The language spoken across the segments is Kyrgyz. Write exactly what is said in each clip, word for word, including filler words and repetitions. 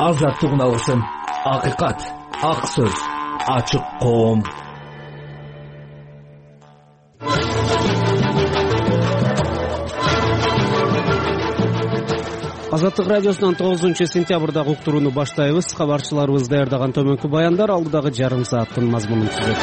Азаттык алышын, акыйкат, ак сөз, ачык коом. Азаттык радиосунан тогузунчу сентябрдагы уктурууну баштайбыз. Кабарчыларыбыз даярдаган төмөнкү баяндар алдыдагы жарым сааттын мазмунун түзөт.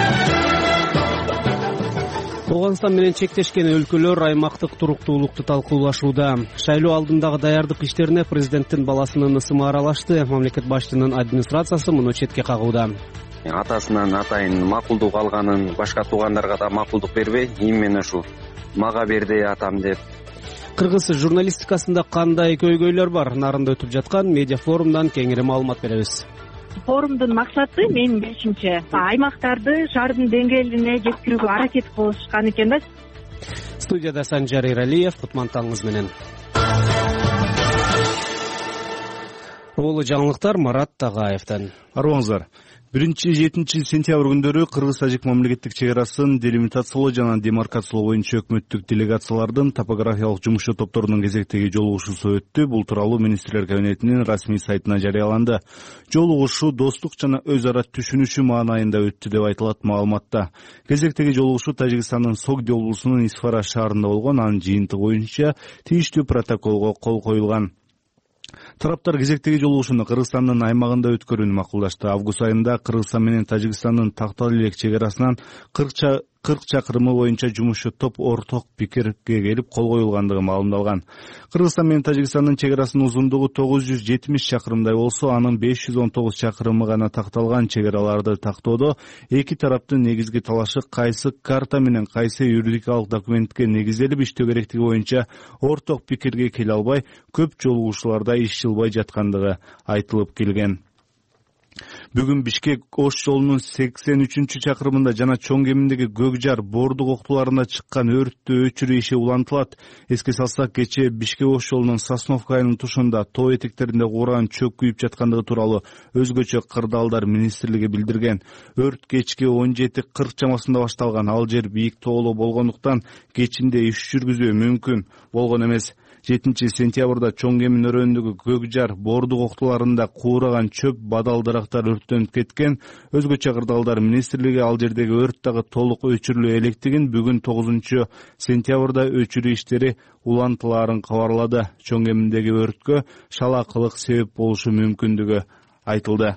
Ооганстан менен чектешкен өлкөлөр аймактык туруктуулукту талкуулашууда. Шайлоо алдындагы даярдык иштерине президенттин баласынын ысымы аралашты. Мамлекет башчынын администрациясы муну четке кагууда. Атасынан атайын макулдук алганын башка туугандарга да макулдук бербей, именно ушу мага берди атам деп. Кыргыз журналистикасында кандай көйгөйлөр бар? Нарында өтүп жаткан медиа форумдан кеңири маалымат беребиз. Форумдун максаты, менин билишимче, аймактарды шаардын деңгээлине жеткирүүгө аракет кылышкан экен да. Студияда Санжар Иралиев, кутмантаңыз менен. Улуу жаңылыктар Марат Тагаевден. Арыбаңыздар. биринчи жетинчи сентябрь күндөрү Кыргыз-Тажик мамлекеттик чек арасын делимитациялоо жана демаркациялоо боюнча өкмөттүк делегациялардын топографиялык жумуш топторунун кезектеги жолугушуусу өттү. Бул тууралуу министрлер кабинетинин расмий сайтына жарыяланды. Жолугушуу достук жана өз ара түшүнүшү маанайында өттү деп айтылат маалыматта. Кезектеги жолугушуу Тажикстандын Согди облусунун Исфара шаарында болгон. Анын жыйынтыгы боюнча тийиштүү протоколго кол коюлган. Тараптар кезектеги жолугушууну Кыргызстандын аймагында өткөрүүнү макулдашты. Август айында Кыргызстан менен Тажикстандын тактал элек чек арасынан кырк чакырымы боюнча жумушчу топ орток пикирге келип кол коюлгандыгы маалымдалган. Кыргызстан менен Тажикстандын чек арасынын узундугу тогуз жүз жетимиш чакырымдай болсо, анын беш жүз он тогуз чакырымы гана такталган. Чек араларды тактоодо эки тараптын негизги талашы кайсы карта менен кайсы юридикалык документке негизделип иштөө керектиги боюнча орток пикирге келе албай, көп жолугушууларда иш жылбай жаткандыгы айтылып келген. Бүгүн Бишкек-Ош жолунун сексен үчүнчү чакырымында жана чоң кеминдеги Көкжар Боордук октуларында чыккан өрттү өчүрүү иши улантылат. Эске салсак, кечээ Бишкек-Ош жолунун Сосновка айылынын тушунда тоо этектеринде кураган чөк күйүп жаткандыгы тууралуу өзгөчө кырдаалдар министрлиги билдирген. Өрт кечки он жети кырк чамасында башталган. Ал жер бийик тоолуу болгондуктан кечинде иш жүргүзүү мүмкүн болгон эмес. жетинчи сентябрда чоң кемин өрөөндөгү Көкжар Боордук октуларында куураган чөп, бадал дарактар өрттөнүп кеткен. Өзгөчө кырдаалдар министрлиги ал жердеги өрт дагы толук өчүрүлө электигин бүгүн тогузунчу сентябрда өчүрүү иштери улантылаарын кабарлады. Чоң кеминдеги өрткө шалакылык себеп болушу мүмкүндүгү айтылды.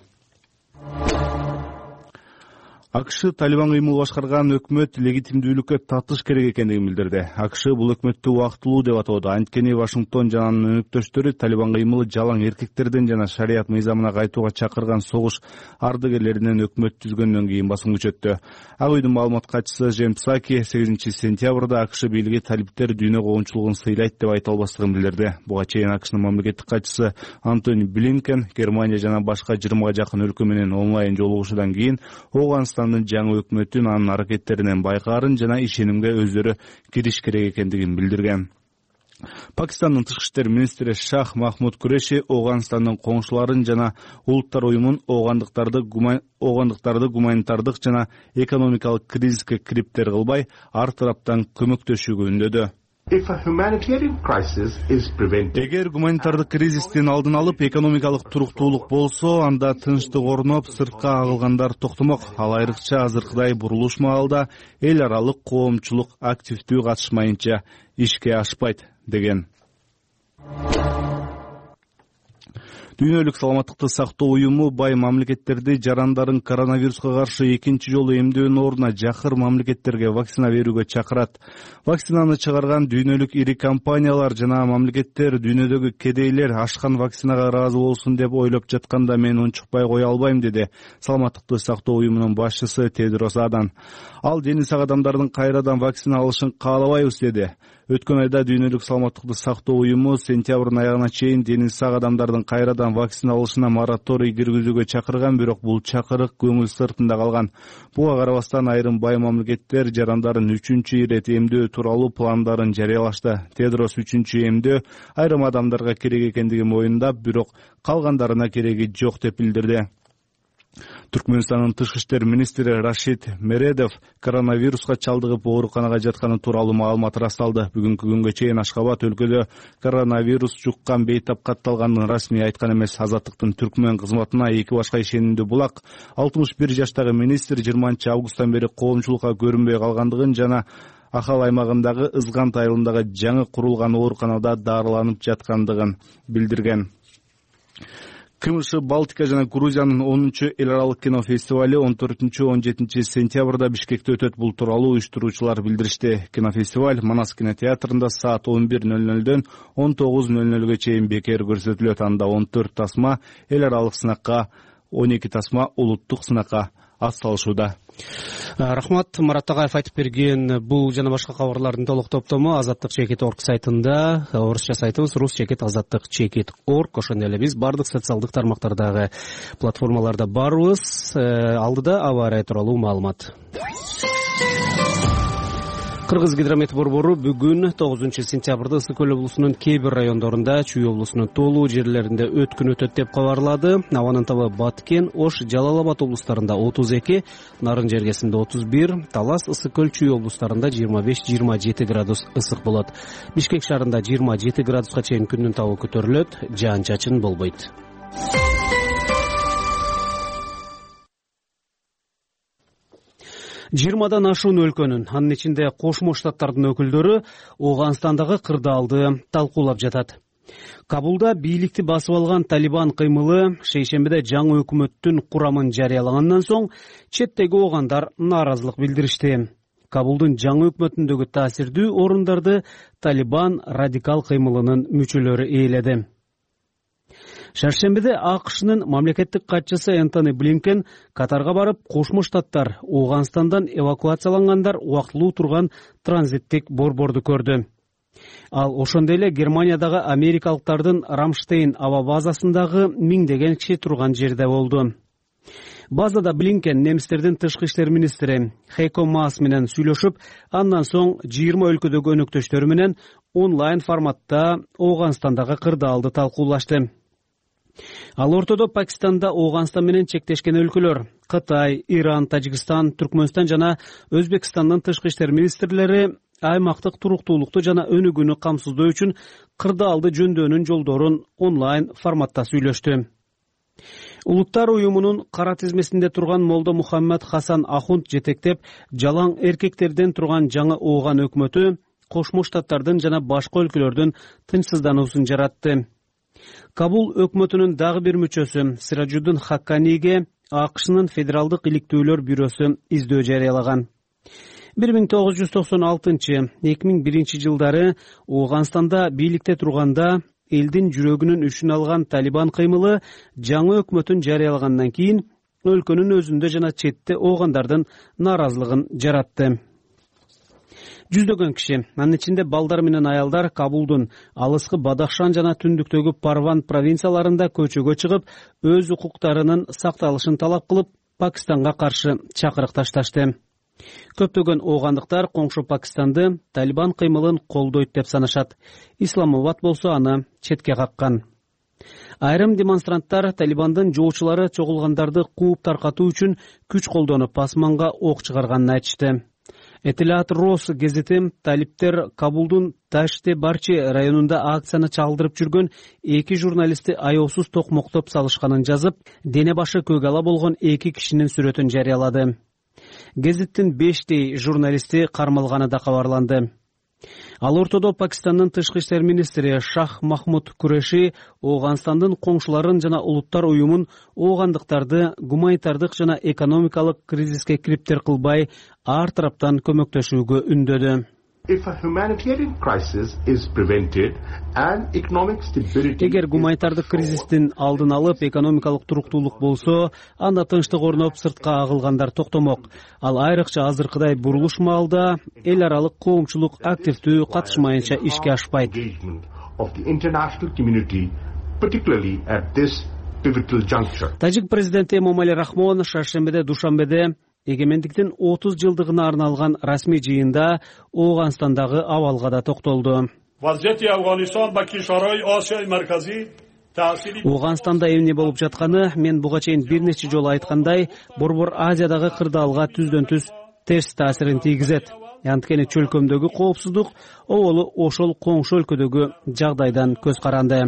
АКШ Талибан кыймыл башкарган өкмөт легитимдүүлүккө татыш керек экендигин билдирди. АКШ бул өкмөттү убактылуу деп атоодо. Анткени Вашингтон жана анын өнөктөштөрү Талибан кыймылы жалаң эркектерден жана шарият мыйзамына кайтууга чакырган согуш ардыгерлеринен өкмөт түзгөндөн кийин басым күчөттү. Ак үйдүн маалымат катчысы Джейм Псаки сегизинчи сентябрда АКШ бийлиги талиптер дүйнө коомчулугун сыйлайт деп айта албастыгын билдирди. Буга чейин АКШнын мамлекеттик катчысы Антони Блинкен Германия жана башка жыйырмага жакын өлкө менен онлайн жолугушуудан кийин Ооганстандын жаңы өкмөтүн анын аракеттеринен байкаарын жана ишенимге өздөрү кириш керек экендигин билдирген. Пакистандын тышкы иштер министри Шах Махмуд Куреши Ооганстандын коңшуларын жана улуттар уюмун оогандыктарды оогандыктарды гуманитардык жана экономикалык кризиске кириптер кылбай, ар тараптан көмөктөшүүгө үндөдү. Эгер гуманитардык кризистин алдын алып, экономикалык туруктуулук болсо, анда тынчтык орноп, сыртка агылгандар токтомок. Ал айрыкча азыркыдай бурулуш маалда эл аралык коомчулук активдүү катышмайынча ишке ашпайт деген. Дүйнөлүк саламаттыкты сактоо уюму бай мамлекеттерди жарандарын коронавируска каршы экинчи жолу эмдөөнүн ордуна жакыр мамлекеттерге вакцина берүүгө чакырат. Вакцинаны чыгарган дүйнөлүк ири компаниялар жана мамлекеттер дүйнөдөгү кедейлер ашкан вакцинага ыраазы болсун деп ойлоп жатканда мен унчукпай кое албайм, деди саламаттыкты сактоо уюмунун башчысы Тедрос Адан. Ал дени сак адамдардын кайрадан вакцина алышын каалабайбыз, деди. Өткөн айда дүйнөлүк саламаттыкты сактоо уюму сентябрдын аягына чейин дени сак адамдардын кайрадан вакцина алышына мораторий киргизүүгө чакырган, бирок бул чакырык көңүл сыртында калган. Буга карабастан айрым бай мамлекеттер жарандарын үчүнчү ирет эмдөө тууралуу пландарын жарыялашты. Тедрос үчүнчү эмдөө айрым адамдарга керек экендигин моюндап, бирок калгандарына кереги жок деп билдирди. Түркмөнстандын тышкы иштер министри Рашид Мередов коронавируска чалдыгып ооруканага жатканы тууралуу маалымат ырасталды. Бүгүнкү күнгө чейин Ашхабад өлкөдө коронавирус жуккан бейтап катталганын расмий айткан эмес. Азаттыктын түркмөн кызматына эки башка ишенимдүү булак алтымыш бир жаштагы министр жыйырманчы августтан бери коомчулукка көрүнбөй калгандыгын жана Ахал аймагындагы Ызгант айылындагы жаңы курулган ооруканада дарыланып жаткандыгын билдирген. КМШ Балтика жана Грузиянын онунчу эл аралык кино фестивали он төртүнчү он жетинчи сентябрда Бишкекте өтөт. Бул тууралуу уюштуруучулар билдиришти. Кинофестиваль Манас кинотеатрында саат он бир ноль нольдон он тогуз ноль нольгө чейин бекер көрсөтүлөт. Анда он төрт тасма эл аралык сынакка, он эки тасма улуттук сынакка ат салышууда. Рахмат. Марат Агаев айтып берген бул жана башка кабарлардын толук топтому Азаттык чекит орг сайтында, орусча сайтыбыз рус чекит азаттык чекит орг. Ошондой эле биз бардык социалдык тармактардагы платформаларда барбыз. Алдыда аба ырайы тууралуу маалымат. Кыргыз гидромет борбору бүгүн тогузунчу сентябрда Ысык көл облусунун кээ бир райондорунда, Чүй облусунун тоолуу жерлеринде өткүн өтөт деп кабарлады. Абанын табы Баткен, Ош, Жалал Абад облустарында отуз эки, Нарын жергесинде отуз бир, Талас, Ысык көл, Чүй облустарында жыйырма беш жыйырма жети градус ысык болот. Бишкек шаарында жыйырма жети градуска чейин күндүн табы көтөрүлөт, жаан-чачын болбойт. жыйырмадан ашуун өлкөнүн, анын ичинде Кошмо Штаттардын өкүлдөрү Ооганстандагы кырдаалды талкуулап жатат. Кабулда бийликти басып алган Талибан кыймылы шейшембиде жаңы өкмөттүн курамын жарыялагандан соң четтеги оогандар нааразылык билдиришти. Кабулдун жаңы өкмөтүндөгү таасирдүү орундарды Талибан радикал кыймылынын мүчөлөрү ээледи. Шаршембиде АКШнын мамлекеттик катчысы Энтони Блинкен Катарга барып, Кошмо Штаттар Ооганстандан эвакуациялангандар убактылуу турган транзиттик борборду көрдү. Ал ошондой эле Германиядагы америкалыктардын Рамштейн аба базасындагы миңдеген киши турган жерде болду. Базада Блинкен немистердин тышкы иштер министри Хейко Маас менен сүйлөшүп, андан соң жыйырма өлкөдөгү өнөктөштөрү менен онлайн форматта Ооганстандагы кырдаалды талкуулашты. Ал ортодо Пакистанда Ооганстан менен чектешкен өлкөлөр Кытай, Иран, Тажикстан, Түркмөнстан жана Өзбекстандын тышкы иштер министрлери аймактык туруктуулукту жана өнүгүүнү камсыздоо үчүн кырдаалды жөндөөнүн жолдорун онлайн форматта сүйлөштү. Улуттар уюмунун кара тизмесинде турган Молдо Мухаммед Хасан Ахунд жетектеп, жалаң эркектерден турган жаңы Ооган өкмөтү Кошмо Штаттардын жана башка өлкөлөрдүн тынчсыздануусун жаратты. Кабул өкмөтүнүн дагы бир мүчөсү Сираджуддин Хакканиге АКШнын Федералдык иликтөөлөр бюросу издөө жарыялаган. бир миң тогуз жүз токсон алтынчы — эки миң биринчи жылдары Ооганстанда бийликте турганда элдин жүрөгүнүн үшүн алган Талибан кыймылы жаңы өкмөтүн жарыялагандан кийин өлкөнүн өзүндө жана четте оогандардын нааразылыгын жаратты. Жүздөгөн киши, анын ичинде балдар менен аялдар Кабулдун алыскы Бадахшан жана түндүктөгү Парван провинцияларында көчөгө чыгып, өз укуктарынын сакталышын талап кылып, Пакистанга каршы чакырык ташташты. Көптөгөн оогандыктар коңшу Пакистанды Талибан кыймылын колдойт деп санашат. Исламабад болсо аны четке каккан. Айрым демонстранттар Талибандын жоочулары чогулгандарды кууп таркатуу үчүн күч колдонуп, асманга ок чыгарганын айтышты. Этилаат Рос гезити талиптер Кабулдун Таште Барчи районунда акцияны чалдырып жүргөн эки журналистти аяосуз токмоктоп салышканын жазып, дене башы көгала болгон эки кишинин сүрөтүн жарыялады. Гезиттин бештей журналисти кармалганы да кабарланды. Ал ортодо Пакистандын тышкы иштер министри Шах Махмуд Куреши Ооганстандын коңшуларын жана улуттар уюмун оогандыктарды гуманитардык жана экономикалык кризиске кириптер кылбай, ар тараптан көмөктөшүүгө үндөдү. Эгер гуманитардык кризистин алдын алып, экономикалык туруктуулук болсо, анда тынчтык орноп, сыртка агылгандар токтомок. Ал айрыкча азыркыдай бурулуш маалда эл аралык коомчулук активдүү катышмайынча ишке ашпайт. Тажик президенти Эмомали Рахмон шаршембиде Душанбеде эгемендиктин отуз жылдыгына арналган расмий жыйында Ооганстандагы абалга да токтолду. Ооганстанда эмне болуп жатканы мен буга чейин бир нече жолу айткандай, Борбор Азиядагы кырдаалга түздөн түз терс таасирин тийгизет. Анткени чөлкөмдөгү коопсуздук оболу ошол коңшу өлкөдөгү жагдайдан көз каранды.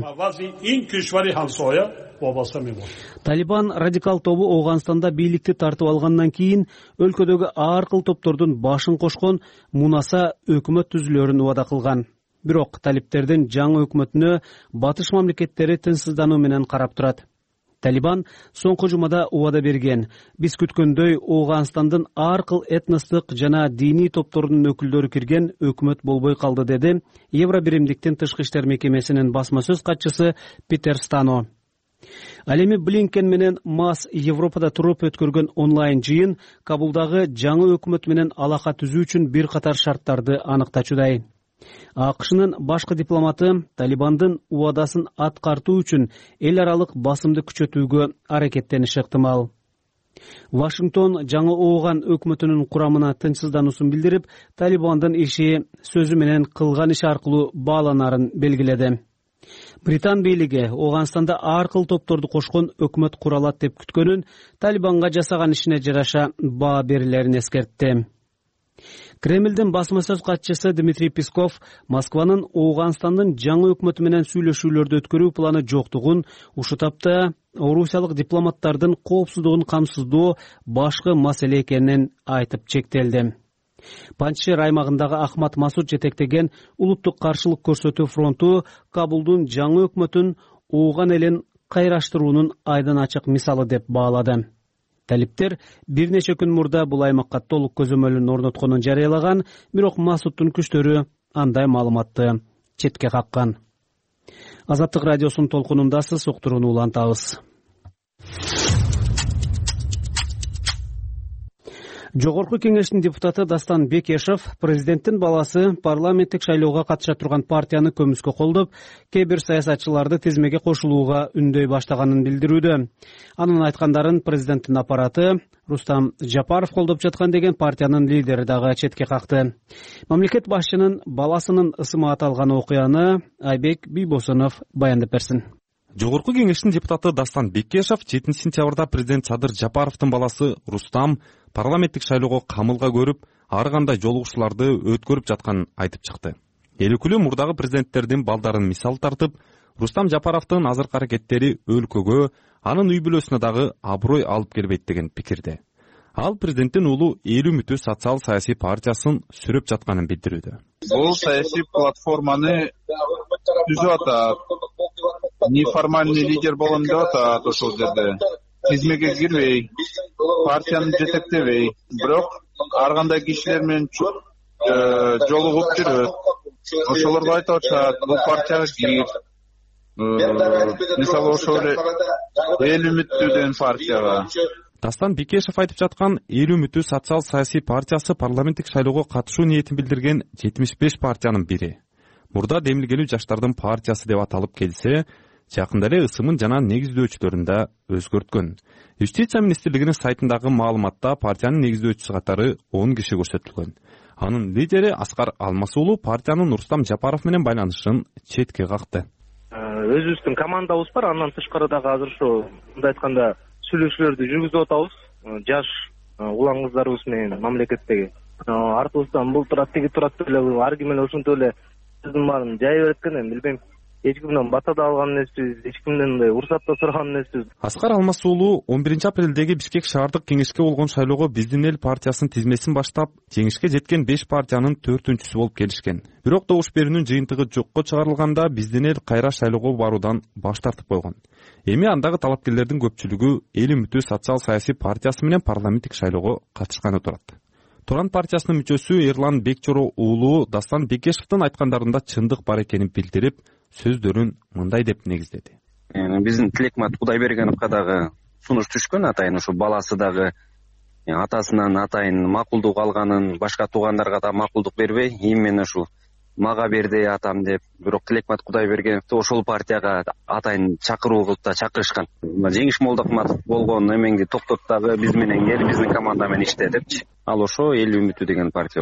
Талибан радикал тобу Ооганстанда бийликти тартып алгандан кийин өлкөдөгү ар кыл топтордун башын кошкон мунаса өкмөт түзүлөрүн убада кылган. Бирок талиптердин жаңы өкмөтүнө батыш мамлекеттери тынчсыздануу менен карап турат. Талибан соңку жумада убада берген. Биз күткөндөй Ооганстандын ар кыл этностук жана диний топторунун өкүлдөрү кирген өкмөт болбой калды, деди Евро биримдиктин тышкы иштер мекемесинин басма сөз катчысы Питер Стано. Ал эми Блинкен менен Мас Европада туруп өткөргөн онлайн жыйын Кабулдагы жаңы өкмөт менен алака түзүү үчүн бир катар шарттарды аныктачудай. АКШнын башкы дипломаты Талибандын убадасын аткартуу үчүн эл аралык басымды күчөтүүгө аракеттениши ыктымал. Вашингтон жаңы Ооган өкмөтүнүн курамына тынчсыздануусун билдирип, Талибандын иши сөзү менен кылган иши аркылуу бааланарын белгиледи. Британ бийлиги Ооганстанда ар кыл топторду кошкон өкмөт куралат деп күткөнүн, Талибанга жасаган ишине жараша баа берилерин эскертти. Кремлдин басма сөз катчысы Дмитрий Песков Москванын Ооганстандын жаңы өкмөтү менен сүйлөшүүлөрдү өткөрүү планы жоктугун, ушу тапта орусиялык дипломаттардын коопсуздугун камсыздоо башкы маселе экенин айтып чектелди. Панчшер аймагындагы Ахмат Масуд жетектеген улуттук каршылык көрсөтүү фронту Кабулдун жаңы өкмөтүн Ооган элин кайраштыруунун айдан ачык мисалы деп баалады. Талиптер бир нече күн мурда бул аймакка толук көзөмөлүн орнотконун жарыялаган, бирок Масудтун күчтөрү андай маалыматты четке каккан. Азаттык радиосунун толкунундасыз, уктурууну улантабыз. Жогорку кеңештин депутаты Дастан Бекешев президенттин баласы парламенттик шайлоого катыша турган партияны көмүскө колдоп, кээ бир саясатчыларды тизмеге кошулууга үндөй баштаганын билдирүүдө. Анын айткандарын президенттин аппараты Рустам Жапаров колдоп жаткан деген партиянын лидери дагы четке какты. Мамлекет башчынын баласынын ысымы аталган окуяны Айбек Бийбосунов баяндап берсин. Жогорку кеңештин депутаты Дастан Бекешев жетинчи сентябрда президент Садыр Жапаровдун баласы Рустам парламенттик шайлоого камылга көрүп, ар кандай жолугушууларды өткөрүп жатканын айтып чыкты. Эл өкүлү мурдагы президенттердин балдарын мисал тартып, Рустам Жапаровдун азыркы аракеттери өлкөгө, анын үй бүлөсүнө дагы аброй алып келбейт деген пикирде. Ал президенттин уулу Эл үмүтү социал саясий партиясын сүрөп жатканын билдирүүдө. Бул саясий платформаны түзүп атат. Неформальный лидер болом деп атат ошол жерде. Тизмеге кирбей, партияны жетектебей, бирок ар кандай кишилер менен жолугуп жүрөт. Ошолорго айтып атышат, бул партияга кир. Мисалы ошол Эл үмүтү деген партияга. Дастан Бекешев айтып жаткан Эл үмүтү социал саясий партиясы парламенттик шайлоого катышуу ниетин билдирген жетимиш беш партиянын бири. Мурда демилгелүү жаштардын партиясы деп аталып келсе, жакында эле ысымын жана негиздөөчүлөрүн да өзгөрткөн. Юстиция министрлигинин сайтындагы маалыматта партиянын негиздөөчүсү катары он киши көрсөтүлгөн. Анын лидери Аскар Алмасуулу партиянын Рустам Жапаров менен байланышын четке какты. Өзүбүздүн командабыз бар, андан тышкары дагы азыр ошо мындай айтканда сүйлөшүүлөрдү жүргүзүп атабыз. Жаш улан кыздарыбыз менен мамлекеттеги. Артыбыздан бул турат, тиги турат деп эле ар ким эле ошентип эле биздин баарын жай берет экен, эми билбейм. Эч кимден бата да алган эмеспиз, эч кимден уруксат да сураган эмеспиз. Аскар Алмасуулу он биринчи апрелдеги Бишкек шаардык кеңешке болгон шайлоого Биздин эл партиясынын тизмесин баштап, жеңишке жеткен беш партиянын төртүнчүсү болуп келишкен. Бирок добуш берүүнүн жыйынтыгы жокко чыгарылганда Биздин эл кайра шайлоого баруудан баш тартып койгон. Эми андагы талапкерлердин көпчүлүгү Эл үмүтү социал саясий партиясы менен парламенттик шайлоого катышканы турат. Туран партиясынын мүчөсү Эрлан Бекчоро уулу Дастан Бекешевдин айткандарында чындык бар экенин билдирип, сөздөрүн мындай деп негиздеди. Биздин Тилекмат Кудайбергеновго дагы сунуш түшкөн, атайын ушу баласы дагы атасынан атайын макулдук алганын, башка туугандарга да макулдук бербей, именно ушу мага берди атам деп, бирок Тилекмат Кудайбергеновду ошол партияга атайын чакыруу кылып да чакырышкан. Жеңиш Молдокматов болгон эмеңди токтот дагы биз менен кел, биздин команда менен иште депчи. Ал ошо Эл үмүтү деген партия болчу.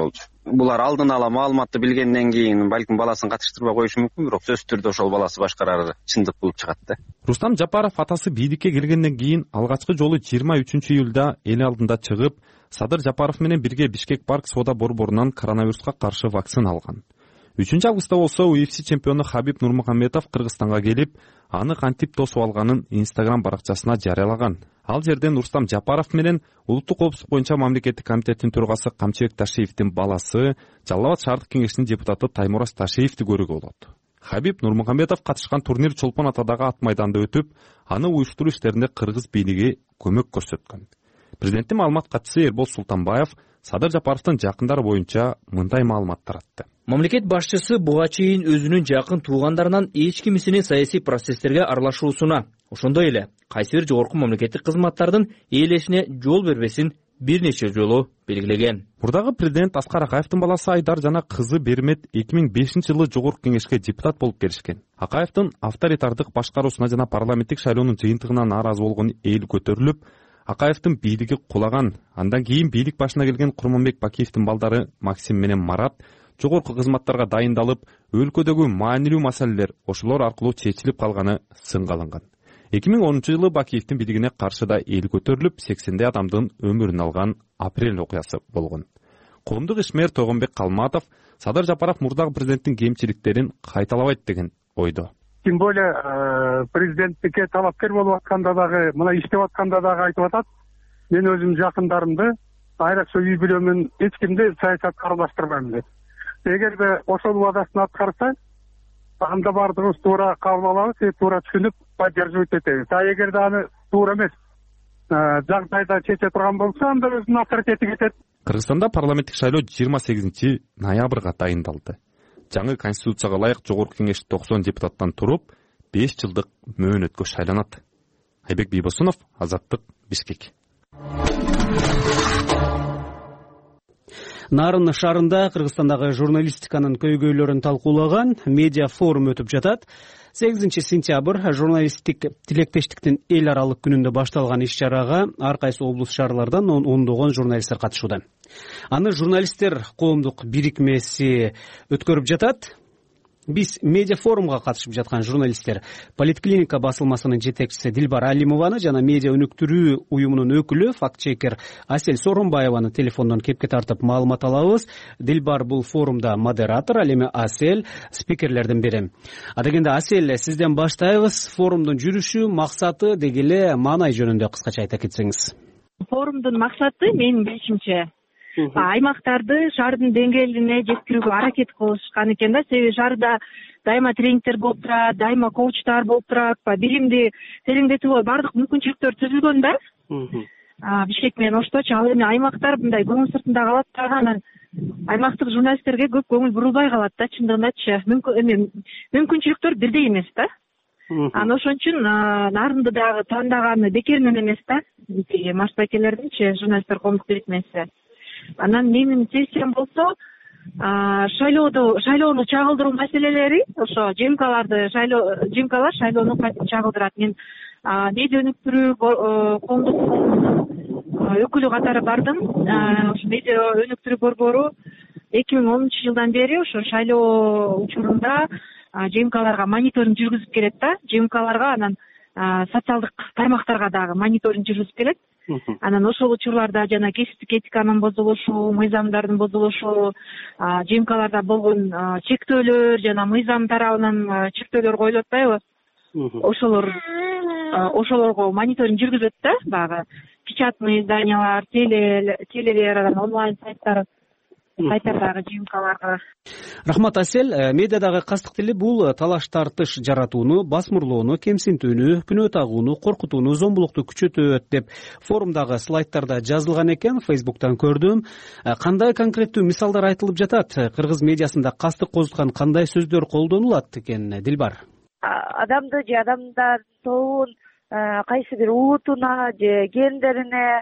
булар алдын ала маалыматты билгенден кийин балким баласын катыштырбай коюшу мүмкүн, бирок сөзсүз түрдө ошол баласы башкарары чындык болуп чыгат да. Рустам Жапаров атасы бийликке келгенден кийин алгачкы жолу жыйырма үчүнчү июлда эл алдында чыгып, Садыр Жапаров менен бирге Бишкек парк соода борборунан коронавируска каршы вакцина алган. үчүнчү августта болсо У Эф Си чемпиону Хабиб Нурмухамедов Кыргызстанга келип, аны кантип тосуп алганын Инстаграм баракчасына жарыялаган. Ал жерден Рустам Жапаров менен улуттук коопсуздук боюнча мамлекеттик комитеттин төрагасы Камчыбек Ташиевдин баласы, Жалал Абад шаардык кеңешинин депутаты Таймураз Ташиевди көрүүгө болот. Хабиб Нурмухамедов катышкан турнир Чолпон Атадагы ат майданда өтүп, аны уюштуруу иштеринде кыргыз бийлиги көмөк көрсөткөн. Президенттин маалымат катчысы Эрбол Султанбаев Садыр Жапаровдун жакындары боюнча мындай маалымат таратты. Мамлекет башчысы буга чейин өзүнүн жакын туугандарынан эч кимисинин саясий процесстерге аралашуусуна, ошондой эле кайсы бир жогорку мамлекеттик кызматтардын ээлешине жол бербесин бир нече жолу белгилеген. Мурдагы президент Аскар Акаевдин баласы Айдар жана кызы Бермет эки миң бешинчи жылы жогорку кеңешке депутат болуп келишкен. Акаевдин авторитардык башкаруусуна жана парламенттик шайлоонун жыйынтыгына нааразы болгон эл көтөрүлүп, Акаевдин бийлиги кулаган. Андан кийин бийлик башына келген Курманбек Бакиевдин балдары Максим менен Марат жогорку кызматтарга дайындалып, өлкөдөгү маанилүү маселелер ошолор аркылуу чечилип калганы сынга алынган. эки миң онунчу жылы Бакиевдин бийлигине каршы да эл көтөрүлүп, сексендей адамдын өмүрүн алган апрель окуясы болгон. Коомдук ишмер Тойгонбек Калматов Садыр Жапаров мурдагы президенттин кемчиликтерин кайталабайт деген ойдо. Тем более президенттикке талапкер болуп атканда дагы, мына иштеп атканда дагы айтып атат. Мен өзүм жакындарымды айрыкча үй бүлөмүн эч кимди саясатка аралаштырбайм деп. Эгерде ошол убадасын аткарса, анда бардыгыбыз туура кабыл алабыз, туура түшүнүп поддерживать этебиз. А эгерде аны туура эмес жагдайда чече турган болсо, анда өзүнүн авторитети кетет. Кыргызстанда парламенттик шайлоо жыйырма сегизинчи ноябрга дайындалды. Жаңы конституцияга ылайык жогорку кеңеш токсон депутаттан туруп, беш жылдык мөөнөткө шайланат. Айбек Бийбосунов, Азаттык, Бишкек. Нарын шаарында Кыргызстандагы журналистиканын көйгөйлөрүн талкуулаган медиа форум өтүп жатат. сегизинчи сентябрь журналисттик тилектештиктин эл аралык күнүндө башталган иш-чарага ар кайсы облус шаарлардан ондогон журналисттер катышууда. Аны журналисттер коомдук бирикмеси өткөрүп жатат. Биз медиа форумга катышып жаткан журналисттер Политклиника басылмасынын жетекчиси Дилбар Алимованы жана медиа өнүктүрүү уюмунун өкүлү фактчекер Асель Сооронбаеваны телефондон кепке тартып маалымат алабыз. Дилбар бул форумда модератор, ал эми Асель спикерлердин бири. А дегенде Асель, сизден баштайбыз. Форумдун жүрүшү, максаты деги эле маанай жөнүндө кыскача айта кетсеңиз. Форумдун максаты менин билишимче аймактарды шаардын деңгээлине жеткирүүгө аракет кылышкан экен да. Себеби шаарда дайыма тренингтер болуп турат, дайыма коучтар болуп турат, билимди тереңдетүүгө баардык мүмкүнчүлүктөр түзүлгөн да. Бишкек менен Ошточу, ал эми аймактар мындай көңүл сыртында калат дагы, анан аймактык журналисттерге көп көңүл бурулбай калат да, чындыгындачы. Эми мүмкүнчүлүктөр бирдей эмес да. Анан ошон үчүн нарынды дагы тандаганы бекеринен эмес да. Марс байкелердинчи журналисттер коомдук бирикмеси. Анан менин сессиям болсо, шайлоодо шайлоону чагылдыруу маселелери, ошо жемкаларды шайлоо жемкалар шайлоону чагылдырат. Мен медиа өнүктүрүү коомдук өкүлү катары бардым. Ошо медиа өнүктүрүү борбору эки миң онунчу жылдан бери ошо шайлоо учурунда жемкаларга мониторинг жүргүзүп келет да. Жемкаларга анан социалдык тармактарга дагы мониторинг жүргүзүп келет. Анан ошол учурларда жана кесиптик этиканын бузулушу, мыйзамдардын бузулушу, жемкаларда болгон чектөөлөр жана мыйзам тарабынан чектөөлөр коюлуп атпайбы? Ошолор ошолорго мониторинг жүргүзөт да, баягы печатный изданиялар, телелер, онлайн сайттар, сайттардагы жемкаларга. Рахмат, Асель. Медиадагы кастык тили бул талаш тартыш жаратууну, басмырлоону, кемсинтүүнү, күнөө тагууну, коркутууну, зомбулукту күчөтөт деп форумдагы слайдтарда жазылган экен. Фейсбуктан көрдүм. Кандай конкреттүү мисалдар айтылып жатат? Кыргыз медиасында кастык козуткан кандай сөздөр колдонулат экен, Дилбар? Адамды же адамдар тобун кайсы бир улутуна же гендерине,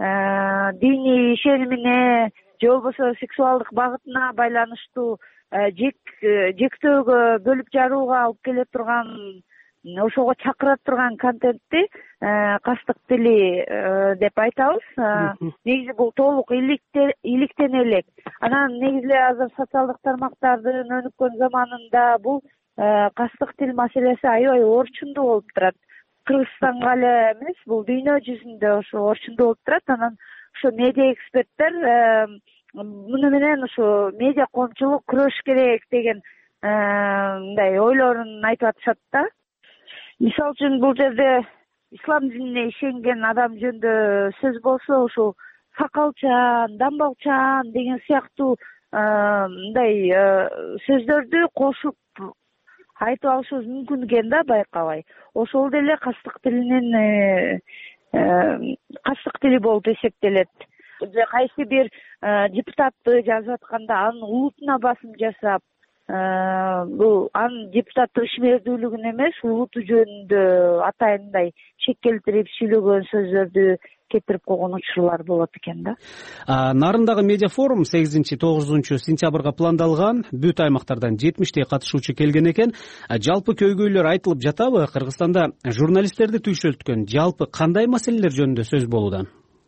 диний ишенимине же болбосо сексуалдык багытына байланыштуу жектөөгө, бөлүп жарууга алып келе турган ошого чакыра турган контентти кастык тили деп айтабыз. Негизи бул толук иликтене элек. Анан негизи эле азыр социалдык тармактардын өнүккөн заманында бул кастык тил маселеси аябай орчундуу болуп турат. Кыргызстанга эле эмес, бул дүйнө жүзүндө ошо орчундуу болуп турат. Анан ошо медиа эксперттер муну менен ушу медиа коомчулук күрөш керек деген мындай ойлорун айтып атышат да. Мисалы үчүн бул жерде ислам динине ишенген адам жөнүндө сөз болсо, ушул сакалчан, дамбалчан деген сыяктуу мындай сөздөрдү кошуп айтып алышыбыз мүмкүн экен да, байкабай. Ошол деле кастык тилинин кастык тили болуп эсептелет. Же кайсы бир депутатты жазып атканда анын улутуна басым жасап, бул анын депутаттык ишмердүүлүгүн эмес, улуту жөнүндө атайындай чек келтирип сүйлөгөн сөздөрдү кетирип койгон учурлар болот экен да. Нарындагы медиа форум сегизинчи тогузунчу сентябрга пландалган. Бүт аймактардан жетимиштей катышуучу келген экен. Жалпы көйгөйлөр айтылып жатабы? Кыргызстанда журналисттерди түйшөлткөн жалпы кандай маселелер жөнүндө сөз болууда?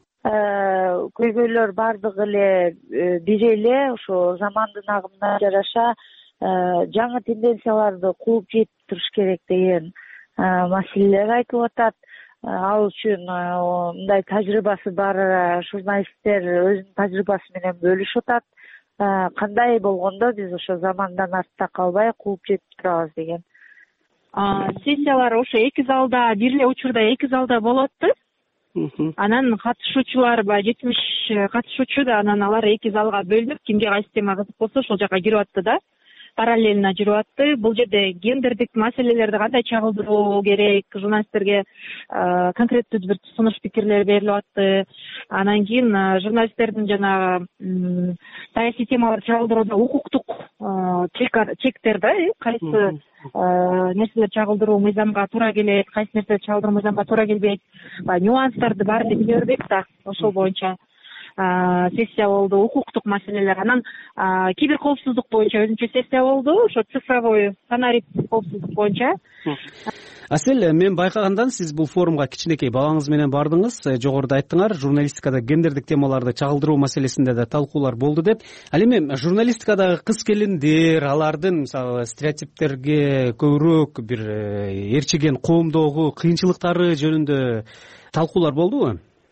Көйгөйлөр бардыгы эле бир эле, ошо замандын агымына жараша жаңы тенденцияларды кууп жетип туруш керек деген маселелер айтылып атат. Ал үчүн мындай тажрыйбасы бар журналисттер өзүнүн тажрыйбасы менен бөлүшүп атат. Кандай болгондо биз ошо замандан артта калбай кууп жетип турабыз деген. Сессиялар ошо эки залда, бир эле учурда эки залда болот да. Анан катышуучулар баягы жетимиш катышуучу да, анан алар эки залга бөлүнүп, кимге кайсы тема кызык болсо ошол жака кирип атты да. Параллельно жүрүп атты. Бул жерде гендердик маселелерди кандай чагылдыруу керек, журналисттерге конкреттүү бир сунуш пикирлер берилип атты. Анан кийин журналисттердин жанагы саясий темаларды чагылдырууда укуктук чектер да, кайсы нерселер чагылдыруу мыйзамга туура келет, кайсы нерселер чагылдыруу мыйзамга туура келбейт, нюанстарды баарын биле бербек да. Ошол боюнча сессия болду, укуктук маселелер. Анан кибер коопсуздук боюнча өзүнчө сессия болду, ошо цифровой санарип коопсуздук боюнча. Асель, мен байкагандан сиз бул форумга кичинекей балаңыз менен бардыңыз. Жогоруда айттыңар, журналистикада гендердик темаларды чагылдыруу маселесинде да талкуулар болду деп. Ал эми журналистикадагы кыз келиндер, алардын мисалы стереотиптерге көбүрөөк бир ээрчиген коомдогу кыйынчылыктары жөнүндө талкуулар болдубу?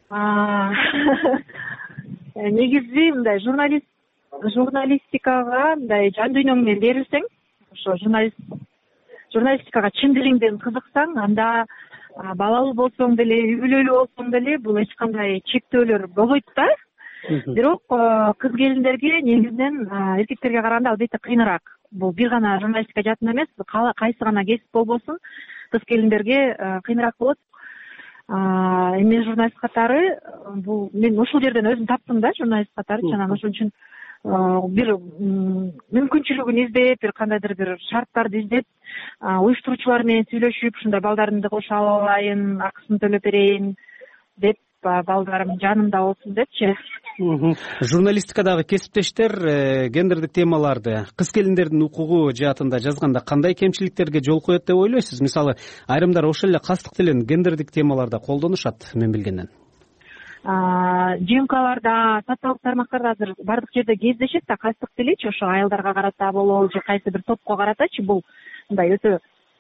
Негизи мындай журналист журналистикага мындай жан дүйнөң менен берилсең, ошо журналист журналистикага чын дилиңден кызыксаң, анда балалуу болсоң деле, үй бүлөлүү болсоң деле бул эч кандай чектөөлөр болбойт да. Бирок кыз келиндерге негизинен эркектерге караганда албетте кыйыныраак. Бул бир гана журналистика жаатында эмес, кайсы гана кесип болбосун кыз келиндерге кыйыныраак болот. Эми журналист катары бул мен ушул жерден өзүм таптым да, журналист катары. Анан ошон үчүн бир мүмкүнчүлүгүн издеп, бир кандайдыр бир шарттарды издеп, уюштуруучулар менен сүйлөшүп, ушундай балдарымды кошо алайын, акысын төлөп берейин деп, балдарым жанымда болсун депчи. Журналистикадагы кесиптештер гендердик темаларды, кыз келиндердин укугу жаатында жазганда кандай кемчиликтерге жол коет деп ойлойсуз? Мисалы, айрымдар ошол эле кастык тилин гендердик темаларда колдонушат, мен билгенден. Жыйынкаларда, социалдык тармактарда азыр бардык жерде кездешет да кастык тиличи, ошо айылдарга карата болобу же кайсы бир топко каратачы, бул мындай өтө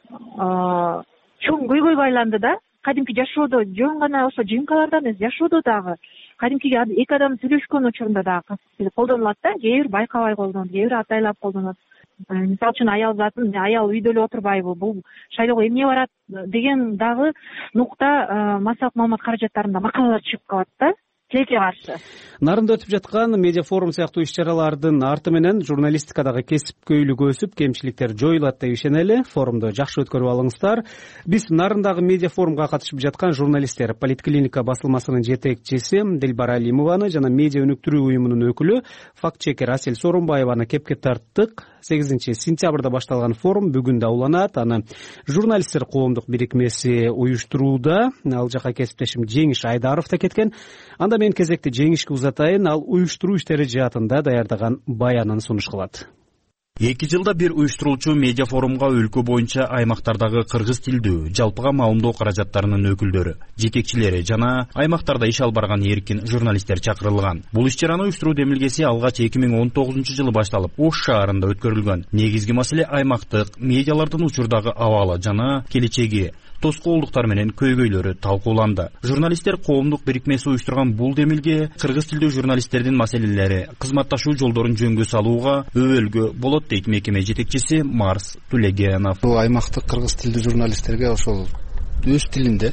чоң көйгөйгө айланды да. Кадимки жашоодо жөн гана ошо жыйынкаларда эмес, жашоодо дагы кадимки эки адам сүйлөшкөн учурунда дагы кастык тил колдонулат да. Кээ бир байкабай колдонот, кээ бир атайлап колдонот. Мисалы үчүн аял затын, аял үйдө эле отурбайбы, бул шайлоого эмне барат деген дагы нукта массалык маалымат каражаттарында макалалар чыгып калат да. Тилекке каршы. Нарында өтүп жаткан медиа форум сыяктуу иш-чаралардын арты менен журналистикадагы кесипкөйлүк өсүп, кемчиликтер жоюлат деп ишенели. Форумду жакшы өткөрүп алыңыздар. Биз нарындагы медиа форумга катышып жаткан журналисттер, Политклиника басылмасынын жетекчиси Дилбара Алимованы жана медиа өнүктүрүү уюмунун өкүлү факт-чекер Асель Сооронбаеваны кепке тарттык. сегизинчи сентябрда башталган форум бүгүн да уланат. Аны журналисттер коомдук бирикмеси уюштурууда. Ал жака кесиптешим Жеңиш Айдаров да кеткен. Анда мен кезекти Жеңишке узатайын, ал уюштуруу иштери жаатында даярдаган баянын сунуш кылат. эки жылда бир уюштуруучу медиа форумга өлкө боюнча аймактардагы кыргыз тилдүү жалпыга маалымдоо каражаттарынын өкүлдөрү, жетекчилери жана аймактарда иш алып барган эркин журналисттер чакырылган. Бул иш чараны уюштуруу демилгеси алгач эки миң он тогузунчу жылы башталып, Ош шаарында өткөрүлгөн. Негизги маселе аймактык медиалардын учурдагы абалы жана келечеги, тоскоолдуктар менен көйгөйлөрү талкууланды. Журналисттер коомдук бирикмеси уюштурган бул демилге кыргыз тилдүү журналисттердин маселелери, кызматташуу жолдорун жөнгө салууга өбөлгө болот дейт мекеме жетекчиси Марс Тулегенов. Бул аймактык кыргыз тилдүү журналисттерге ошол өз тилинде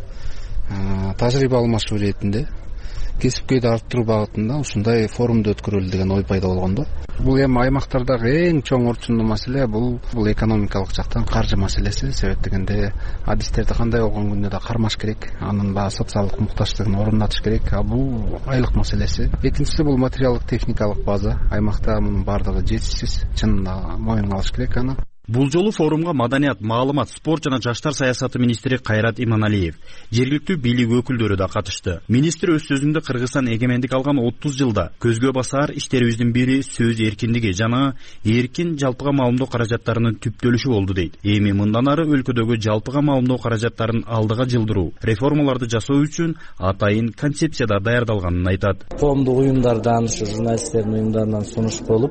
тажрыйба алмашуу иретинде кесипкөйдү арттыруу багытында ушундай форумду өткөрөлү деген ой пайда болгон да. Бул эми аймактардагы эң чоң орчундуу маселе бул бул экономикалык жактан каржы маселеси. Себеп дегенде адистерди кандай болгон күндө да кармаш керек, анын баягы социалдык муктаждыгын орунатыш керек. А бул айлык маселеси. Экинчиси бул материалдык техникалык база. Аймакта мунун баардыгы жетишсиз, чынында моюнга алыш керек аны. Бул жолу форумга маданият, маалымат, спорт жана жаштар саясаты министри Кайрат Иманалиев, жергиликтүү бийлик өкүлдөрү да катышты. Министр өз сөзүндө Кыргызстан эгемендик алган отуз жылда көзгө басар иштерибиздин бири сөз эркиндиги жана эркин жалпыга маалымдоо каражаттарынын түптөлүшү болду дейт. Эми мындан ары өлкөдөгү жалпыга маалымдоо каражаттарын алдыга жылдыруу, реформаларды жасоо үчүн атайын концепцияда даярдалганын айтат. Коомдук уюмдардан, журналисттердин уюмдарынан сунуш болуп,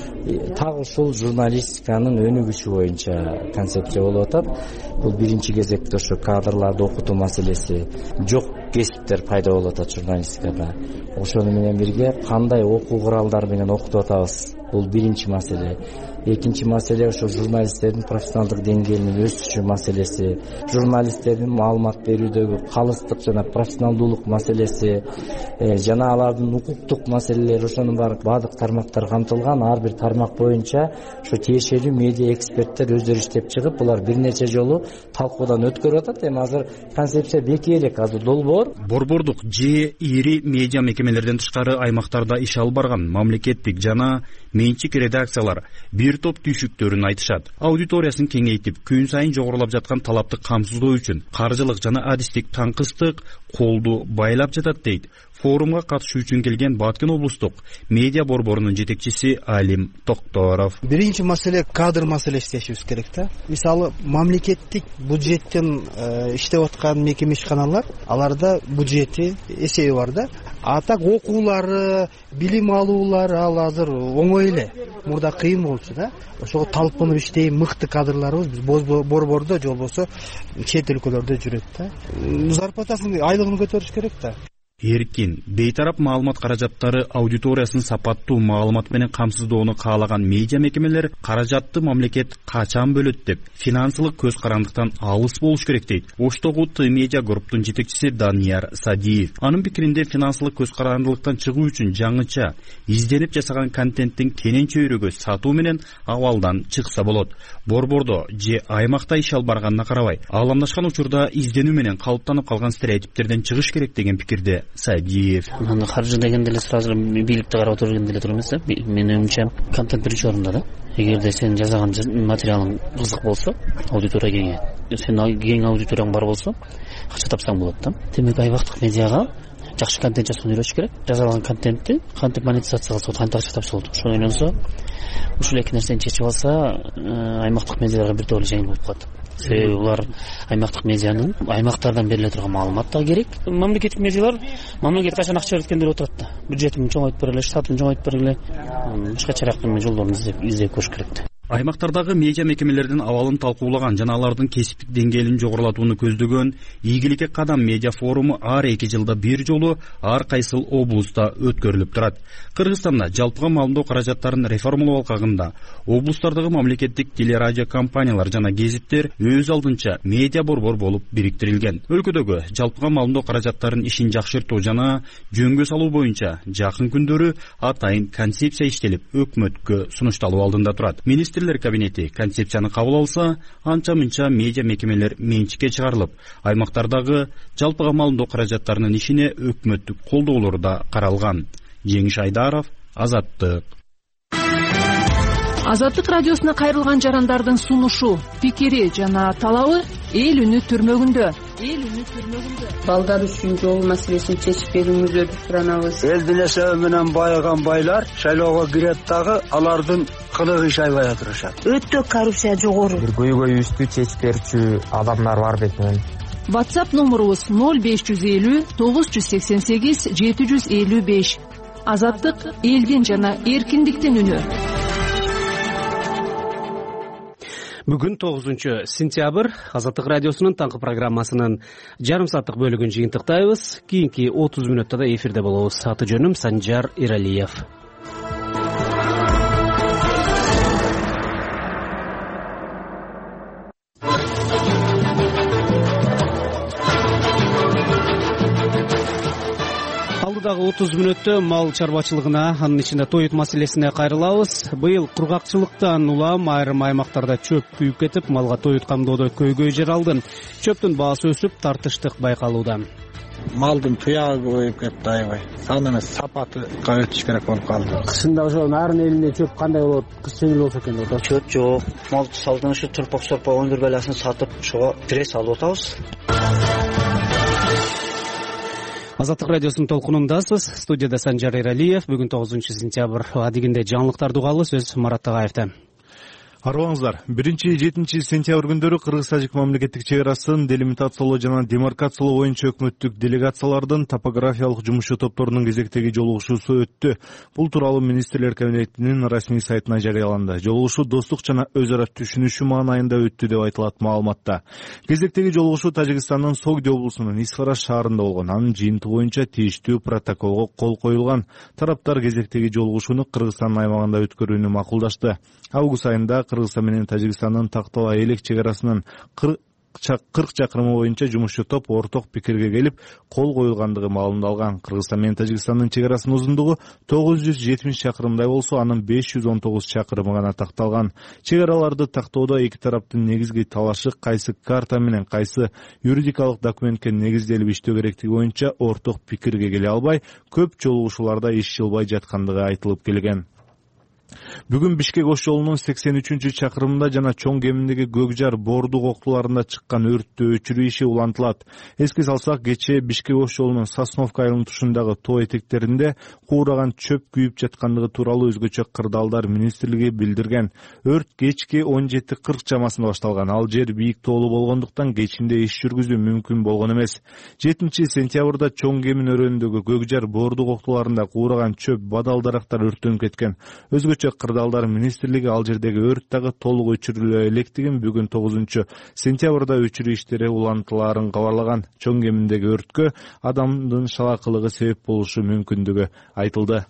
так ушул журналистиканын өнүгүшү боюнча концепция болуп атат. Бул биринчи кезекте ошо кадрларды окутуу маселеси, жок кесиптер пайда болуп атат журналистикада. Ошону менен бирге кандай окуу куралдары менен окутуп атабыз, бул биринчи маселе. Экинчи маселе ошо журналисттердин профессионалдык деңгээлинин өсүшү маселеси, журналисттердин маалымат берүүдөгү калыстык жана профессионалдуулук маселеси, э, жана алардын укуктук маселелери, ошонун баары баардык тармактар камтылган. Ар бир тармак боюнча ошо тиешелүү медиа эксперттер өздөрү иштеп чыгып, булар бир нече жолу талкуудан өткөрүп атат. Эми азыр концепция беки элек, азыр долбоор. Борбордук же ири медиа мекемелерден тышкары аймактарда иш алып барган мамлекеттик жана менчик редакциялар бир топ түйшүктөрүн айтышат. Аудиториясын кеңейтип, күн сайын жогорулап жаткан талапты камсыздоо үчүн каржылык жана адистик таңкыстык колду байлап жатат дейт. Форумга катышуу үчүн келген Баткен облустук медиа борборунун жетекчиси Алим Токторов. Биринчи маселе кадр маселеси чечишибиз керек да. Мисалы, мамлекеттик бюджеттен иштеп аткан мекеме ишканалар, аларда бюджети, эсеби бар да. А так окуулары, билим алуулары ал азыр оңой эле. Мурда кыйын болчу да. Ошого талпынып иштейм мыкты кадрларыбыз биз борбордо же болбосо чет өлкөлөрдө жүрөт да. Зарплатасын, айлыгын көтөрүш керек да. Эркин, бейтарап маалымат каражаттары аудиториясын сапаттуу маалымат менен камсыздоону каалаган медиа мекемелер каражатты мамлекет качан бөлөт деп финансылык көз карандыктан алыс болуш керек дейт. Оштогу Т медиа групптун жетекчиси Данияр Садиев. Анын пикиринде финансылык көз карандылыктан чыгуу үчүн жаңыча изденип жасаган контенттин кенен чөйрөгө сатуу менен абалдан чыкса болот. Борбордо же аймакта иш алып барганына карабай, ааламдашкан учурда изденүү менен калыптанып калган стереотиптерден чыгыш керек деген пикирде Садиев. Аны каржы дегенде эле сразу бийликти карап отуруп дегенде эле туруп эмес да. Менин оюмча контент биринчи орунда да. Эгерде сен жасаган материалың кызык болсо, аудитория кеңейет. Сен кең аудиторияң бар болсо, акча тапсаң болот да. Демек аймактык медиага жакшы контент жасоону үйрөтүш керек. Жасалган контентти кантип монетизация кылса болот, кантип акча тапса болот. Ошону ойлонсо, ушул эки нерсени чечип алса, аймактык медиаларга бир топ жеңил болуп калат. Себеби улар аймактык медианын аймактардан бериле турган маалымат да керек. Мамлекеттик медиалар мамлекет качан акча берет экен деп отурат да. Бюджетин чоңойтуп бергиле, штатын чоңойтуп бергиле. Башкачараак жолдорун издеп көрүш керек. Аймактардагы медиа мекемелердин абалын талкуулаган жана алардын кесиптик деңгээлин жогорулатууну көздөгөн ийгиликке кадам медиа форуму ар эки жылда бир жолу ар кайсыл облуста өткөрүлүп турат. Кыргызстанда жалпыга маалымдоо каражаттарын реформалоо алкагында облустардагы мамлекеттик телерадио компаниялар жана гезиттер өз алдынча медиа борбор болуп бириктирилген. Өлкөдөгү жалпыга маалымдоо каражаттарын ишин жакшыртуу жана жөнгө салуу боюнча жакын күндөрү атайын концепция иштелип өкмөткө сунушталуу алдында турат. Министрлер кабинети концепцияны кабыл алса, анча-мынча медиа мекемелер менчикке чыгарылып, аймактардагы жалпыга маалымдоо каражаттарынын ишине өкмөттүк колдоолор да каралган. Жеңиш Айдаров, Азаттык. Азаттык радиосуна кайрылган жарандардын сунушу, пикири жана талабы эл үнү түрмөгүндө. элүүнүн түрмөгүндө. Балдар үчүн жол маселесин чечип берүүңүздөрдү суранабыз. Эл делесеби менен байыган байлар шайлоого кирет дагы алардын кылыгы иш аябай турушат. Өтө коррупция жогору. Бир көйгөйүбүздү чечип берүүчү адамдар бар бекен. WhatsApp номурубуз ноль беш жүз элүү тогуз жүз сексен сегиз жети жүз элүү беш. Азаттык элдин жана эркиндиктин үнү. Бүгүн тогузунчу сентябрь. Азаттык радиосунун таңкы программасынын жарым сааттык бөлүгүн жыйынтыктайбыз. Кийинки отуз мүнөттө да эфирде болобуз. Аты жөнүм Санжар Иралиев. Алдыдагы отуз мүнөттө мал чарбачылыгына, анын ичинде тоют маселесине кайрылабыз. Быйыл кургакчылыктан улам айрым аймактарда чөп күйүп кетип, малга тоют камдоодо көйгөй жаралды. Чөптүн баасы өсүп, тартыштык байкалууда. Малдын туягы көбөйүп кетти аябай. Саны эмес, сапатыга өтүш керек болуп калды. Кышында ошо нарын элинде чөп кандай болот? Кыш жеңил болсо экен деп атат. Чөп жок. Мал салдан ушу турпак-сорпак өндүр баласын сатып, ошого пресс алып атабыз. Азаттык радиосунун толкунундасыз. Студияда Санжар Иралиев. Бүгүн тогузунчу сентябрь. Адигинде жаңылыктар угалы. Сөз Марат Тагаевде. Арыбаңыздар, биринчи жетинчи сентябрь күндөрү Кыргыз-Тажик мамлекеттик чек арасын делимитациялоо жана демаркациялоо боюнча өкмөттүк делегациялардын топографиялык жумушчу топторунун кезектеги жолугушуусу өттү. Бул тууралуу министрлер кабинетинин расмий сайтына жарыяланды. Жолугушуу достук жана өз ара түшүнүшүү маанайында өттү деп айтылат маалыматта. Кезектеги жолугушуу Тажикстандын Согди облусунун Исхара шаарында болгон. Анын жыйынтыгы боюнча тийиштүү протоколго кол коюлган. Тараптар кезектеги жолугушууну Кыргызстандын аймагында өткөрүүнү макулдашты. Август айында Кыргызстан менен Тажикстандын Тактала элек чек арасынын кырк чакырымы боюнча жумушчу топ орток пикирге келип, кол коюлгандыгы маалымдалган. Кыргызстан менен Тажикстандын чек арасынын узундугу тогуз жүз жетимиш чакырымдай болсо, анын беш жүз он тогуз чакырымы гана такталган. Чек араларды тактоодо эки тараптын негизги талашы кайсы карта менен кайсы юридикалык документке негизделип иштөө керектиги боюнча орток пикирге келе албай, көп жолугушууларда иш жылбай жаткандыгы айтылып келген. Бүгүн Бишкек ош жолунун сексен үчүнчү чакырымында жана чоң кеминдеги Көкжар Боордук октуларында чыккан өрттү өчүрүү иши улантылат. Эске салсак, кечээ Бишкек ош жолунун Сосновка айылынын тушундагы тоо этектеринде куураган чөп күйүп жаткандыгы тууралуу өзгөчө кырдаалдар министрлиги билдирген. Өрт кечки он жети кырк чамасында башталган. Ал жер бийик тоолуу болгондуктан кечинде иш жүргүзүү мүмкүн болгон эмес. жетинчи сентябрда чоң кемин өрөөнүндөгү Көкжар Боордук октуларында куураган чөп бадал дарактар өрттөнүп кеткен. Өзгөчө кырдаалдар министрлиги ал жердеги өрт дагы толук өчүрүлө электигин бүгүн тогузунчу сентябрда өчүрүү иштери улантылаарын кабарлаган. Чоң кеминдеги өрткө адамдын шалакылыгы себеп болушу мүмкүндүгү айтылды.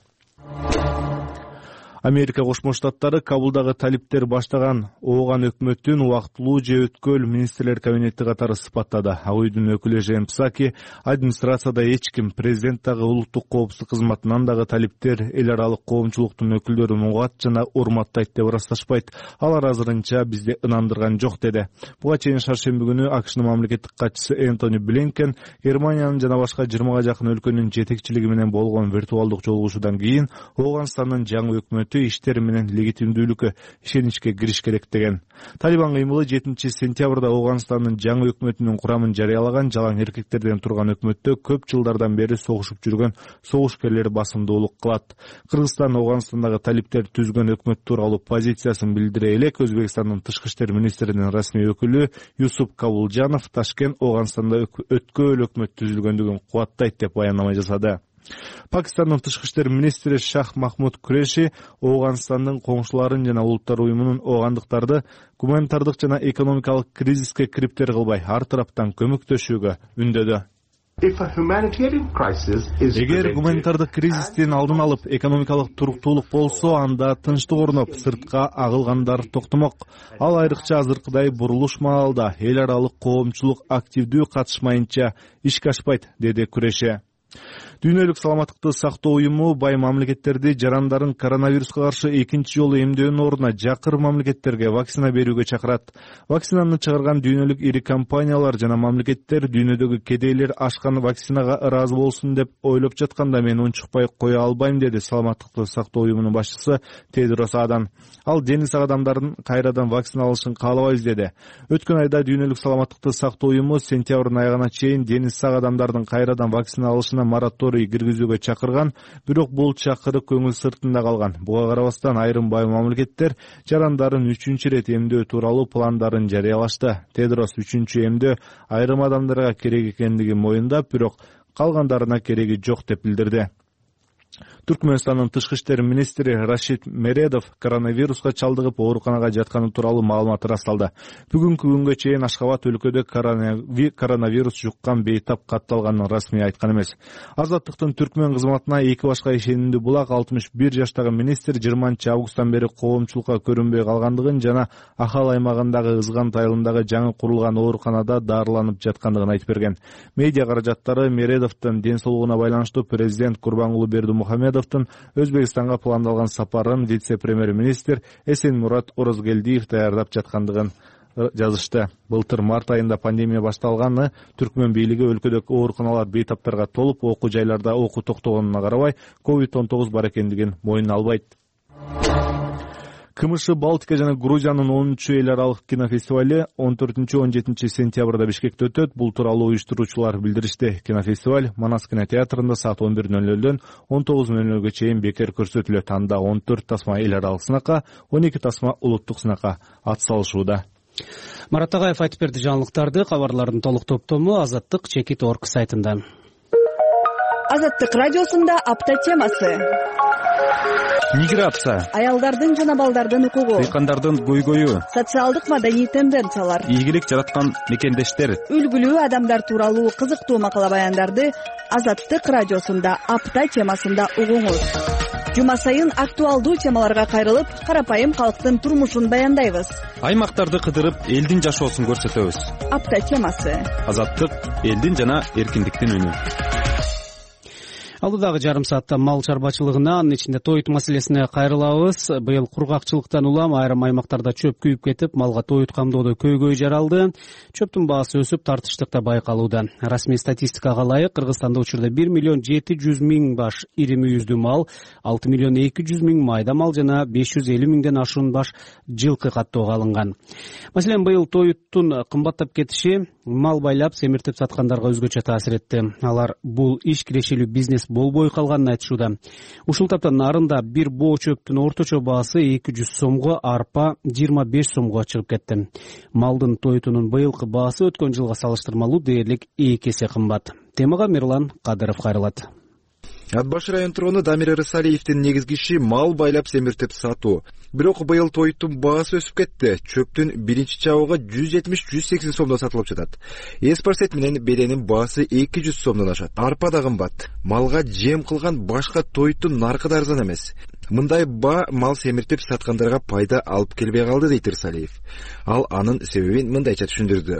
Америка Кошмо Штаттары Кабулдагы талиптер баштаган ооган өкмөттүн убактылуу же өткөл министрлер кабинети катары сыпаттады. Ак үйдүн өкүлү Жен Псаки администрацияда эч ким, президент дагы улуттук коопсуздук кызматынан дагы талиптер эл аралык коомчулуктун өкүлдөрүн угат жана урматтайт деп ырасташпайт. Алар азырынча бизди ынандырган жок деди. Буга чейин шаршемби күнү АКШнын мамлекеттик катчысы Энтони Блинкен Германиянын жана башка жыйырмага жакын өлкөнүн жетекчилиги менен болгон виртуалдык жолугушуудан кийин Ооганстандын жаңы өкмөтү иштери менен легитимдүүлүккө ишеничке кириш керек деген. Талибан кыймылы жетинчи сентябрда Ооганстандын жаңы өкмөтүнүн курамын жарыялаган. Жалаң эркектерден турган өкмөттө көп жылдардан бери согушуп жүргөн согушкерлер басымдуулук кылат. Кыргызстан Ооганстандагы талиптер түзгөн өкмөт тууралуу позициясын билдире элек Өзбекстандын тышкы иштер министринин расмий өкүлү Юсуп Кабулжанов Ташкент Ооганстанда өткөл өкмөт түзүлгөндүгүн кубаттайт деп баяндама жасады. Пакистандын тышкы иштер министри Шах Махмуд Куреши Ооганстандын коңшуларын жана улуттар уюмунун оогандыктарды гуманитардык жана экономикалык кризиске кириптер кылбай, ар тараптан көмөктөшүүгө үндөдү. Эгер гуманитардык кризистин алдын алып, экономикалык туруктуулук болсо, анда тынчтык орноп, сыртка агылгандар токтомок. Ал айрыкча азыркыдай бурулуш маалда эл аралык коомчулук активдүү катышмайынча ишке ашпайт, деди Куреши. Дүйнөлүк саламаттыкты сактоо уюму бай мамлекеттерди жарандарын коронавируска каршы экинчи жолу эмдөөнүн ордуна жакыр мамлекеттерге вакцина берүүгө чакырат. Вакцинаны чыгарган дүйнөлүк ири компаниялар жана мамлекеттер дүйнөдөгү кедейлер ашкан вакцинага ыраазы болсун деп ойлоп жатканда мен унчукпай кое албайм, деди саламаттыкты сактоо уюмунун башчысы Тедрос Адан. Ал дени сак адамдардын кайрадан вакцина алышын каалабайбыз деди. Өткөн айда дүйнөлүк саламаттыкты сактоо уюму сентябрдын аягына чейин дени сак адамдардын кайрадан вакцина алышына мораторий киргизүүгө чакырган, бирок бул чакырык көңүл сыртында калган. Буга карабастан айрым бай мамлекеттер жарандарын үчүнчү ирет эмдөө тууралуу пландарын жарыялашты. Тедрос үчүнчү эмдөө айрым адамдарга керек экендигин моюндап, бирок калгандарына кереги жок деп билдирди. Түркмөнстандын тышкы иштер министри Рашид Мередов коронавируска чалдыгып ооруканага жатканы тууралуу маалымат ырасталды. Бүгүнкү күнгө чейин Ашхабад өлкөдө коронавирус жуккан бейтап катталганын расмий айткан эмес. Азаттыктын түркмөн кызматына эки башка ишенимдүү булак алтымыш бир жаштагы министр жыйырманчы августтан бери коомчулукка көрүнбөй калгандыгын жана Ахал аймагындагы Ызган тайылындагы жаңы курулган ооруканада дарыланып жаткандыгын айтып берген. Медиа каражаттары Мередовдун ден соолугуна байланыштуу президент Курбангулы Бердимухамедовдун Өзбекстанга пландалган сапарын вице-премьер-министр Эсенмурат Орозгелдиев даярдап жаткандыгын жазышты. Былтыр март айында пандемия башталганы түркмөн бийлиги өлкөдөгү ооруканалар бейтаптарга толуп, окуу жайларда окуу токтогонуна карабай ковид он тогуз бар экендигин мойнуна албайт. КМШ Балтика жана Грузиянын онунчу эл аралык кинофестивали он төртүнчү он жетинчи сентябрда Бишкекте өтөт. Бул тууралуу уюштуруучулар билдиришти. Кинофестиваль Манас кинотеатрында саат он бир ноль нөлдөн он тогуз ноль нөлгө чейин бекер көрсөтүлөт. Анда он төрт тасма эл аралык сынакка, он эки тасма улуттук сынакка ат салышууда. Марат Агаев айтып берди жаңылыктарды. Кабарлардын толук топтому Азаттык чекит точка орг сайтында. Азаттык радиосунда апта темасы. Миграция, аялдардын жана балдардын укугу, дыйкандардын көйгөйү, социалдык маданий тенденциялар, ийгилик жараткан мекендештер, үлгүлүү адамдар тууралуу кызыктуу макала баяндарды Азаттык радиосунда апта темасында угуңуз. Жума сайын актуалдуу темаларга кайрылып, карапайым калктын турмушун баяндайбыз. Аймактарды кыдырып, элдин жашоосун көрсөтөбүз. Апта темасы. Азаттык элдин жана эркиндиктин үнү. Алдыдагы жарым саатта мал чарбачылыгына, анын ичинде тоют маселесине кайрылабыз. Быйыл кургакчылыктан улам айрым аймактарда чөп күйүп кетип, малга тоют камдоодо көйгөй жаралды. Чөптүн баасы өсүп, тартыштык да байкалууда. Расмий статистикага ылайык, Кыргызстанда учурда бир миллион жети жүз миң баш ири мүйүздүү мал, алты миллион эки жүз миң майда мал жана беш жүз элүү миңден ашуун баш жылкы каттоого алынган. Маселен, быйыл тоюттун кымбаттап кетиши мал байлап, семиртип саткандарга өзгөчө таасир этти. Алар бул иш кирешелүү бизнес болбой калганын айтышууда. Ушул таптан нарында бир боо чөптүн орточо баасы эки жүз сомго, арпа жыйырма беш сомго чыгып кетти. Малдын тоютунун быйылкы баасы өткөн жылга салыштырмалуу дээрлик эки эсе кымбат. Темага Мирлан Кадыров кайрылат. Ат баш район тургуну Дамир Рысалиевдин негизги иши мал байлап семиртип сатуу. Бирок быйыл тоюттун баасы өсүп кетти. Чөптүн биринчи чабыгы жүз жетимиш — жүз сексен сомдон сатылып жатат. Эспарсет менен беренин баасы эки жүз сомдон ашат. Арпа да кымбат. Малга жем кылган башка тоюттун наркы да арзан эмес. Мындай ба мал семиртип саткандарга пайда алып келбей калды, дейт Рысалиев. Ал анын себебин мындайча түшүндүрдү.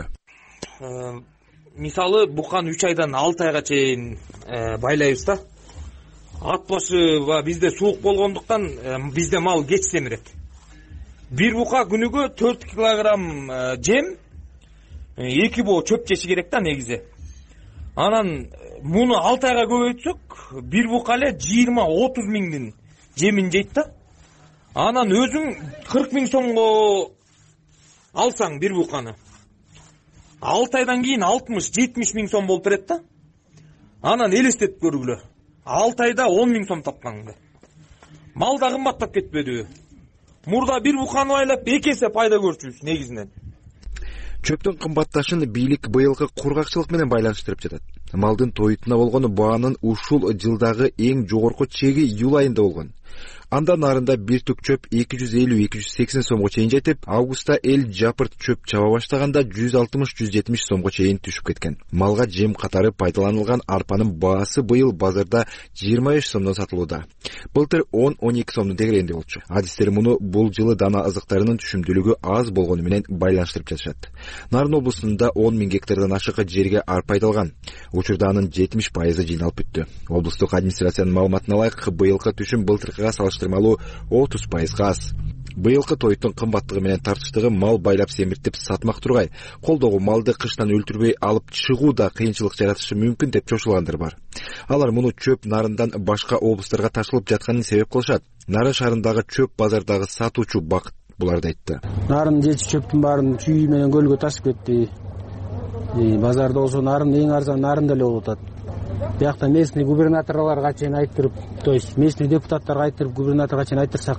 Мисалы, букан үч айдан алты айга чейин байлайбыз да. Ат башы бизде суук болгондуктан бизде мал кеч семирет. Бир бука күнүгө төрт килограмм жем, эки боо чөп жеши керек да негизи. Анан муну алты айга көбөйтсөк, бир бука эле жыйырма — отуз миңдин жемин жейт да. Анан өзүң кырк миң сомго алсаң бир буканы, алты айдан кийин алтымыш — жетимиш миң сом болуп берет да. Анан элестетип көргүлө. алты айда он миң сом тапкаңды. Мал да кымбаттап кетпедиби? Мурда бир буканы байлап эки эсе пайда көрчүбүз негизинен. Чөптүн кымбатташын бийлик быйылкы кургакчылык менен байланыштырып жатат. Малдын тоютуна болгон баанын ушул жылдагы эң жогорку чеги июль айында болгон. Андан нарында бир түк чөп эки жүз элүү эки жүз сексен сомго чейин жетип, августта эл жапырт чөп чаба баштаганда жүз алтымыш жүз жетимиш сомго чейин түшүп кеткен. Малга жем катары пайдаланылган арпанын баасы быйыл базарда жыйырма беш сомдон сатылууда. Былтыр он он эки сомдун дегеренде болчу. Адистер муну бул жылы дана азыктарынын түшүмдүүлүгү аз болгону менен байланыштырып жатышат. Нарын облусунда он миң гектардан ашык жерге арпа айдалган. Учурда анын жетимиш пайызы жыйналып бүттү. Облустук администрациянын маалыматына ылайык, быйылкы түшүм былтыркыга салыштырмалуу отуз пайызга аз. Быйылкы тоюттун кымбаттыгы менен тартыштыгы мал байлап семиртип сатмак тургай, колдогу малды кыштан өлтүрбөй алып чыгуу да кыйынчылык жаратышы мүмкүн деп чочулгандар бар. Алар муну чөп нарындан башка облустарга ташылып жатканын себеп кылышат. Нарын шаарындагы чөп базардагы сатуучу Бакыт буларды айтты. Нарын жети чөптүн баарын чүй менен көлгө ташып кетти. Базарда болсо нарын эң арзан нарын деле болуп атат. Биякта местный губернаторлорго чейин айттырып, то есть местный депутаттарга айттырып, губернаторго чейин айттырсак,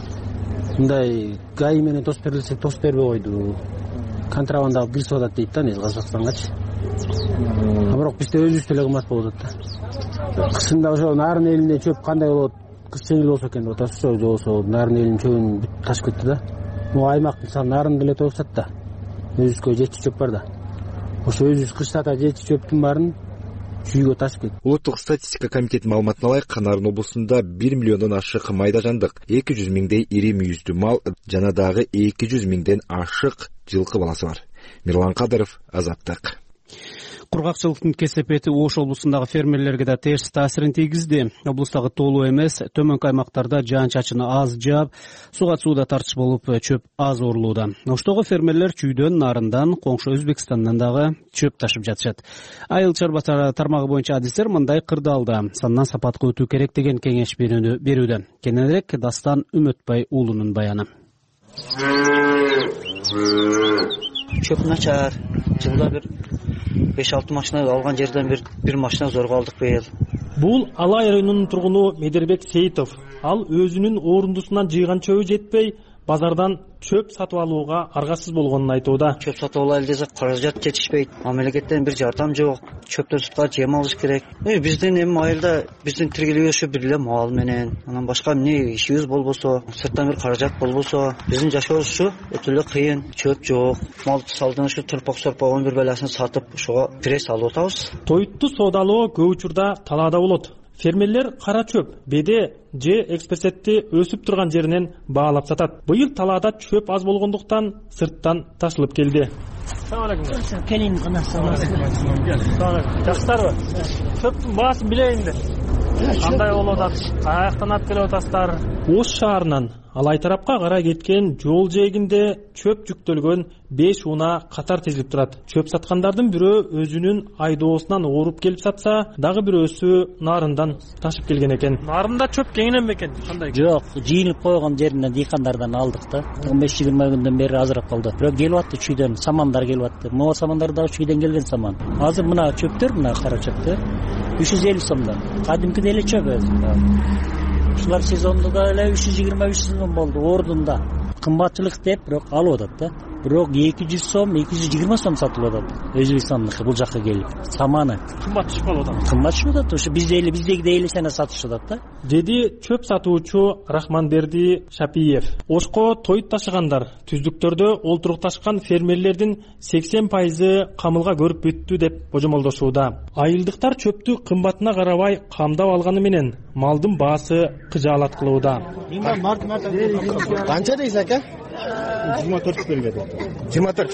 мындай гаи менен тос берилсе, тос бербей койду. Контрабанда кирсип атат дейт да, негизи Казакстангачы. А бирок бизде өзүбүз деле кымбат болуп атат да. Кышында ошо нарын элине чөп кандай болот? Кыш жеңил болсо экен деп атасыз, же болсо нарын элинин чөбүн бүт ташып кетти да. Могу аймак мисалы нарын деле тоюп сат да. Өзүбүзгө жети чөп бар да. Ошо өзүбүз кыштата жети чөптүн баарын чүйгө ташып кетти. Улуттук статистика комитетинин маалыматына ылайык, Нарын облусунда бир миллиондон ашык майда жандык, эки жүз миңдей ири мүйүздүү мал жана дагы эки жүз миңден ашык жылкы баласы бар. Мирлан Кадыров, Азаттык. Кургакчылыктын кесепети Ош облусундагы фермерлерге да терс таасирин тийгизди. Облустагы тоолуу эмес, төмөнкү аймактарда жаан-чачыны аз жаап, суга сууда тартыш болуп, чөп аз орулууда. Оштогу фермерлер чүйдөн, нарындан, коңшу Өзбекстандан дагы чөп ташып жатышат. Айыл чарба тармагы боюнча адистер мындай кырдаалда сандан сапатка өтүү керек деген кеңеш берүүдө. Кененирээк Дастан Үмөтбай уулунун баяны. Чөп начар, жылда бир беш алты машина алган жерден бир бир машина зорго алдык быйыл. Бул Алай районунун тургуну Медербек Сейитов. Ал өзүнүн орундусунан жыйган чөбү жетпей, базардан чөп сатып алууга аргасыз болгонун айтууда. Чөп сатып алайлы десек, каражат жетишпейт. Мамлекеттен бир жардам жок. Чөптөн сутка жем алыш керек. Э, биздин эми айылда биздин тиргелип өшүп бир эле мал менен, анан башка эмне ишибиз болбосо, сырттан бир каражат болбосо, биздин жашообуз ушу өтө эле кыйын. Чөп жок. Мал салдын ушу турпок-сорпок он бир баласын сатып, ошого пресс алып атабыз. Тоютту соодалоо көп учурда талаада болот. Фермерлер кара чөп, беде же экспрессетти өсүп турган жеринен баалап сатат. Быйыл талаада чөп аз болгондуктан сырттан ташылып келди. Assalamu alaykum. Келин гана салам. Жакшысыздарбы? Чөптүн баасын билейинди. Кандай болуп атат? Каяктан алып келип атасыздар? Ош шаарынан Алай тарапка карай кеткен жол жээгинде чөп жүктөлгөн беш унаа катар тизилип турат. Чөп саткандардын бирөө өзүнүн айдоосунан ооруп келип сатса, дагы бирөөсү нарындан ташып келген экен. Нарында чөп кеңинен бекен? Кандай? Жок, жыйылып койгон жеринен дыйкандардан алдык да. он беш жыйырма күндөн бери азыраак калды. Бирок келип атты чүйдөн, самандар келип атты. Могу самандар дагы чүйдөн келген саман. Азыр мына чөптөр, мына кара чөптөр үч жүз элүү сомдон. Кадимки деле чөп өзү. Ушулар сезондо эле үч жүз жыйырма үч сом болду ордунда. Кымбатчылык деп, бирок алып атат да. Бирок эки жүз сом, эки жүз жыйырма сом сатылып атат. Өзбекстандыкы бул жакка келип. Саманы кымбат түшүп атат. Кымбат түшүп атат. Ушу бизде эле биздегидей эле сана сатышып атат да. Деди чөп сатуучу Рахманберди Шапиев. Ошко тоют ташыгандар, түздүктөрдө олтурукташкан фермерлердин сексен пайызы камылга көрүп бүттү деп божомолдошууда. Айылдыктар чөптү кымбатына карабай камдап алганы менен малдын баасы кыжаалат кылууда. Канча дейсиз ака? жыйырма төрт берилет. жыйырма төрт.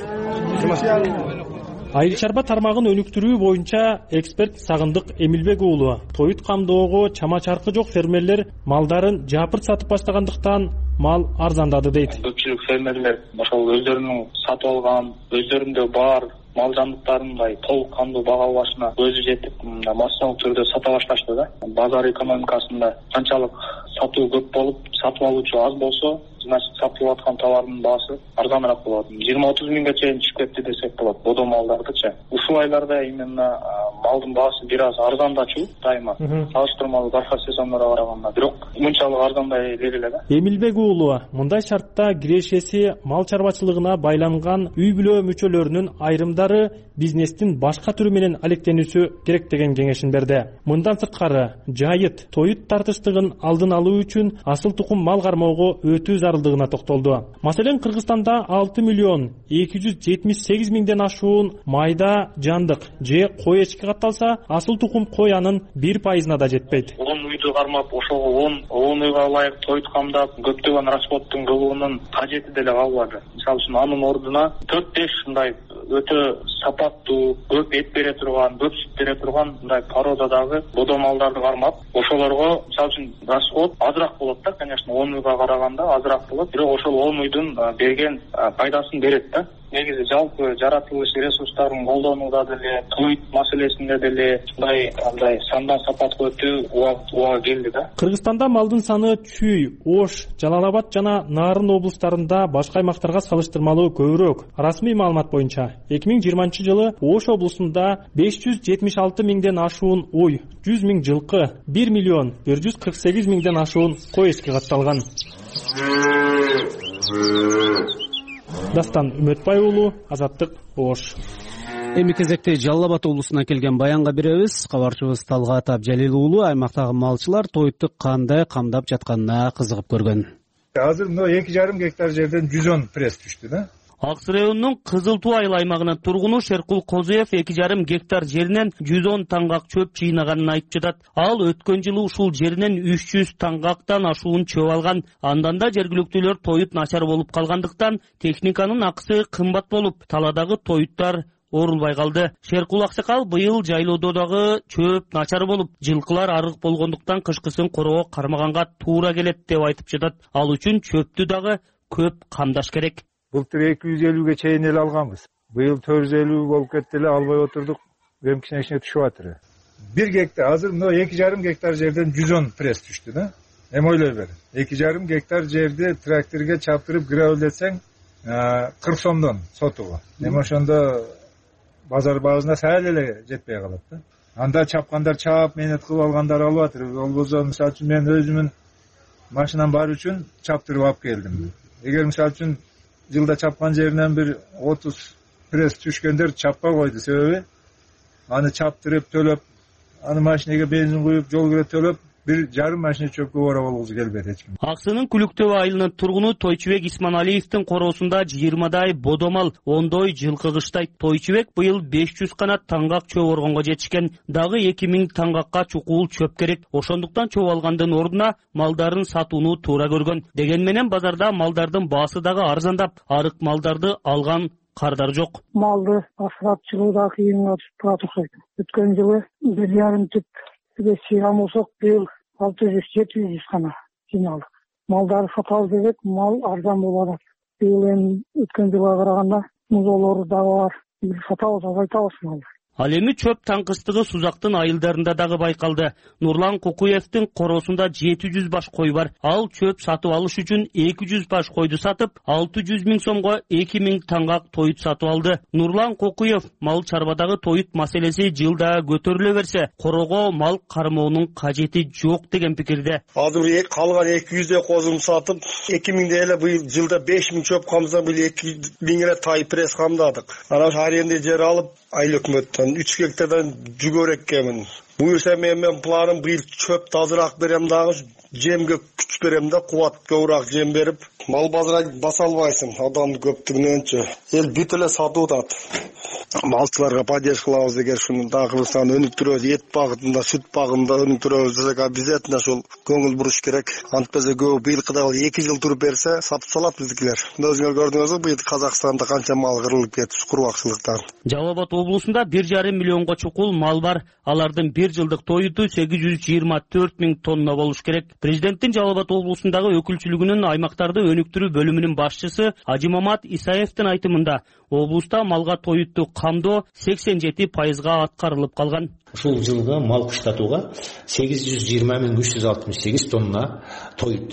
Айыл чарба тармагын өнүктүрүү боюнча эксперт Сагындык Эмилбек уулу тоют камдоого чама чаркы жок фермерлер малдарын жапырт сатып баштагандыктан мал арзандады дейт. Көпчүлүк фермерлер ошол өздөрүнүн сатып алган, өздөрүндө бар мал жандыктарындай толук кандуу бага башына өзү жетип, массалык түрдө сата башташты да. Базар экономикасында канчалык сатуу көп болуп, сатып алуучу аз болсо, значит сатылып аткан товардын баасы арзаныраак болот. жыйырма отуз миңге чейин чыгып кетти десек болот, бодо малдардычы. Ушул айларда именно малдын баасы бир аз арзандачу дайыма салыштырмалуу башка сезондорго караганда, бирок мынчалык арзандай эле да. Эмилбек уулу мындай шартта кирешеси мал чарбачылыгына байланган үй бүлө мүчөлөрүнүн айрымдары бизнестин башка түрү менен алектенүүсү керек деген кеңешин берди. Мындан сырткары жайыт, тоют тартыштыгын алдын алуу үчүн асыл тукум мал кармоого өтүү зарылдыгына токтолду. Маселен, Кыргызстанда алты миллион эки жүз жетимиш сегиз миңден ашуун майда жандык же кой эчки катталса, асыл тукум кой анын бир пайызына да жетпейт. он үйдү кармап, ошого он он үйгө ылайык тоют камдап, көптөгөн расходтун кылуунун кажети деле калбады. Мисалы үчүн анын ордуна төрт беш ушундай өтө сапаттуу, көп эт бере турган, көп сүт бере турган мындай породадагы бодо малдарды кармап, ошолорго мисалы үчүн расход азыраак болот да, конечно, он үйгө караганда азыраак болот, бирок ошол он үйдүн берген пайдасын берет да. Негизи жалпы жаратылыш ресурстарын колдонууда деле, тоют маселесинде деле мындай андай сандан сапатка өтүү убага келди да. Кыргызстанда малдын саны Чүй, Ош, Жалал Абад жана Нарын облустарында башка аймактарга салыштырмалуу көбүрөөк. Расмий маалымат боюнча эки миң жыйырманчы жылы Ош облусунда беш жүз жетимиш алты миңден ашуун уй, жүз миң жылкы, бир миллион бир жүз кырк сегиз миңден ашуун кой эчки катталган. Дастан Үмөтбай уулу, Азаттык, Ош. Эми кезекте Жалал Абад облусуна келген баянга беребиз. Кабарчыбыз Талгат Абжалил уулу аймактагы малчылар тоютту кандай камдап жатканына кызыгып көргөн. Азыр мына эки жарым гектар жерден жүз он пресс түштү да. Аксы районунун Кызыл Туу айыл аймагынын тургуну Шеркул Козуев эки жарым гектар жеринен жүз он таңгак чөп жыйнаганын айтып жатат. Ал өткөн жылы ушул жеринен үч жүз таңгактан ашуун чөп алган. Андан да жергиликтүүлөр тоют начар болуп калгандыктан техниканын акысы кымбат болуп, таладагы тоюттар орулбай калды. Шеркул Аксакал быйыл жайлоодо дагы чөп начар болуп, жылкылар арык болгондуктан кышкысын короого кармаганга туура келет деп айтып жатат. Ал үчүн чөптү дагы көп камдаш керек. Былтыр эки жүз элүүгө чейин эле алганбыз. Быйыл төрт жүз элүү болуп кетти эле, албай отурдук. Эми кичине кичине түшүп атыр. бир гектар, азыр мына эки жарым гектар жерден жүз он пресс түштү да. Эми ойлой бер. эки жарым гектар жерди тракторго чаптырып гравилдетсең, кырк сомдон сотуга. Эми ошондо базар баасына сәл эле жетпей калат да. Анда чапкандар чап, менет кылып алгандар алып атыр. Ол болсо, мисалы үчүн мен өзүмүн машинам бар үчүн чаптырып алып келдим. Эгер мисалы үчүн жылда чапкан жеринен бир отуз пресс түшкөндөр чаппай койду. Себеби аны чаптырып төлөп, аны машинеге бензин куюп, жол кире төлөп, бир жарым машина чөпкө бара болгусу келбейт эч ким. Аксынын Күлүктөбү айылынын тургуну Тойчубек Исманалиевдин короосунда жыйырмадай бодомал, ондой жылкы кыштайт. Тойчубек быйыл беш жүз канат таңгак чөп оргонго жетишкен. Дагы эки миң таңгакка чукул чөп керек. Ошондуктан чөп алгандын ордуна малдарын сатууну туура көргөн. Деген менен базарда малдардын баасы дагы арзандап, арык малдарды алган кардар жок. Малды асырап чыгууда кыйынга түшүп турат окшойт. Өткөн жылы бир жарым түп бес жыйган болсок, быйыл алты жүз жети жүз гана жыйналдык. Малдарды сатабыз десек, мал арзан болуп атат. Быйыл эми өткөн жылга караганда музоолору дагы бар. Бир сатабыз, азайтабыз малды. Ал эми чөп таңкыстыгы Сузактын айылдарында дагы байкалды. Нурлан Кукуевдин короосунда жети жүз баш кой бар. Ал чөп сатып алыш үчүн эки жүз баш койду сатып, алты жүз миң сомго эки миң таңгак тоют сатып алды. Нурлан Кукуев мал чарбадагы тоют маселеси жылда көтөрүлө берсе, корого мал кармоонун кажети жок деген пикирде. Азыр калган эки жүздөй козун сатып, эки миңдей эле быйыл жылда беш миң чөп камдасак, быйыл эки миң эле тай пресс камдадык. Анан ошо аренда жер алып, айыл өкмөттөн үч гектардан жүгөрөк экенмин. Буюрса мен планым быйыл чөп тазыраак берем дагы, жемге күч берем да, кубат көбүрөөк жем берип, мал базара баса албайсың, адам көптүгүнөнчү. Эл бүт эле сатып атат. Малчыларга поддержка кылабыз эгер шуну дагы Кыргызстан өнүктүрөбүз, эт багытында, сүт багытында өнүктүрөбүз десек, обязательно ошол көңүл буруш керек. Антпесе көп быйылкыдай эки жыл туруп берсе, сатып салат биздикилер. Өзүңөр көрдүңүзбү, быйыл Казакстанда канча мал кырылып кетти курбакчылыктан. Жалал Абад облусунда бир жарым миллионго чукул мал бар. Алардын бир жылдык тоюту сегиз жүз жыйырма төрт миң тонна болуш керек. Президенттин Жалал Абад облусундагы өкүлчүлүгүнүн аймактарды өнүктүрүү бөлүмүнүн башчысы Ажимамат Исаевдин айтымында, облуста малга тоютту камдоо сексен жети пайызга аткарылып калган. Ушул жылга мал кыштатууга сегиз жүз жыйырма миң үч жүз алтымыш сегиз тонна тоют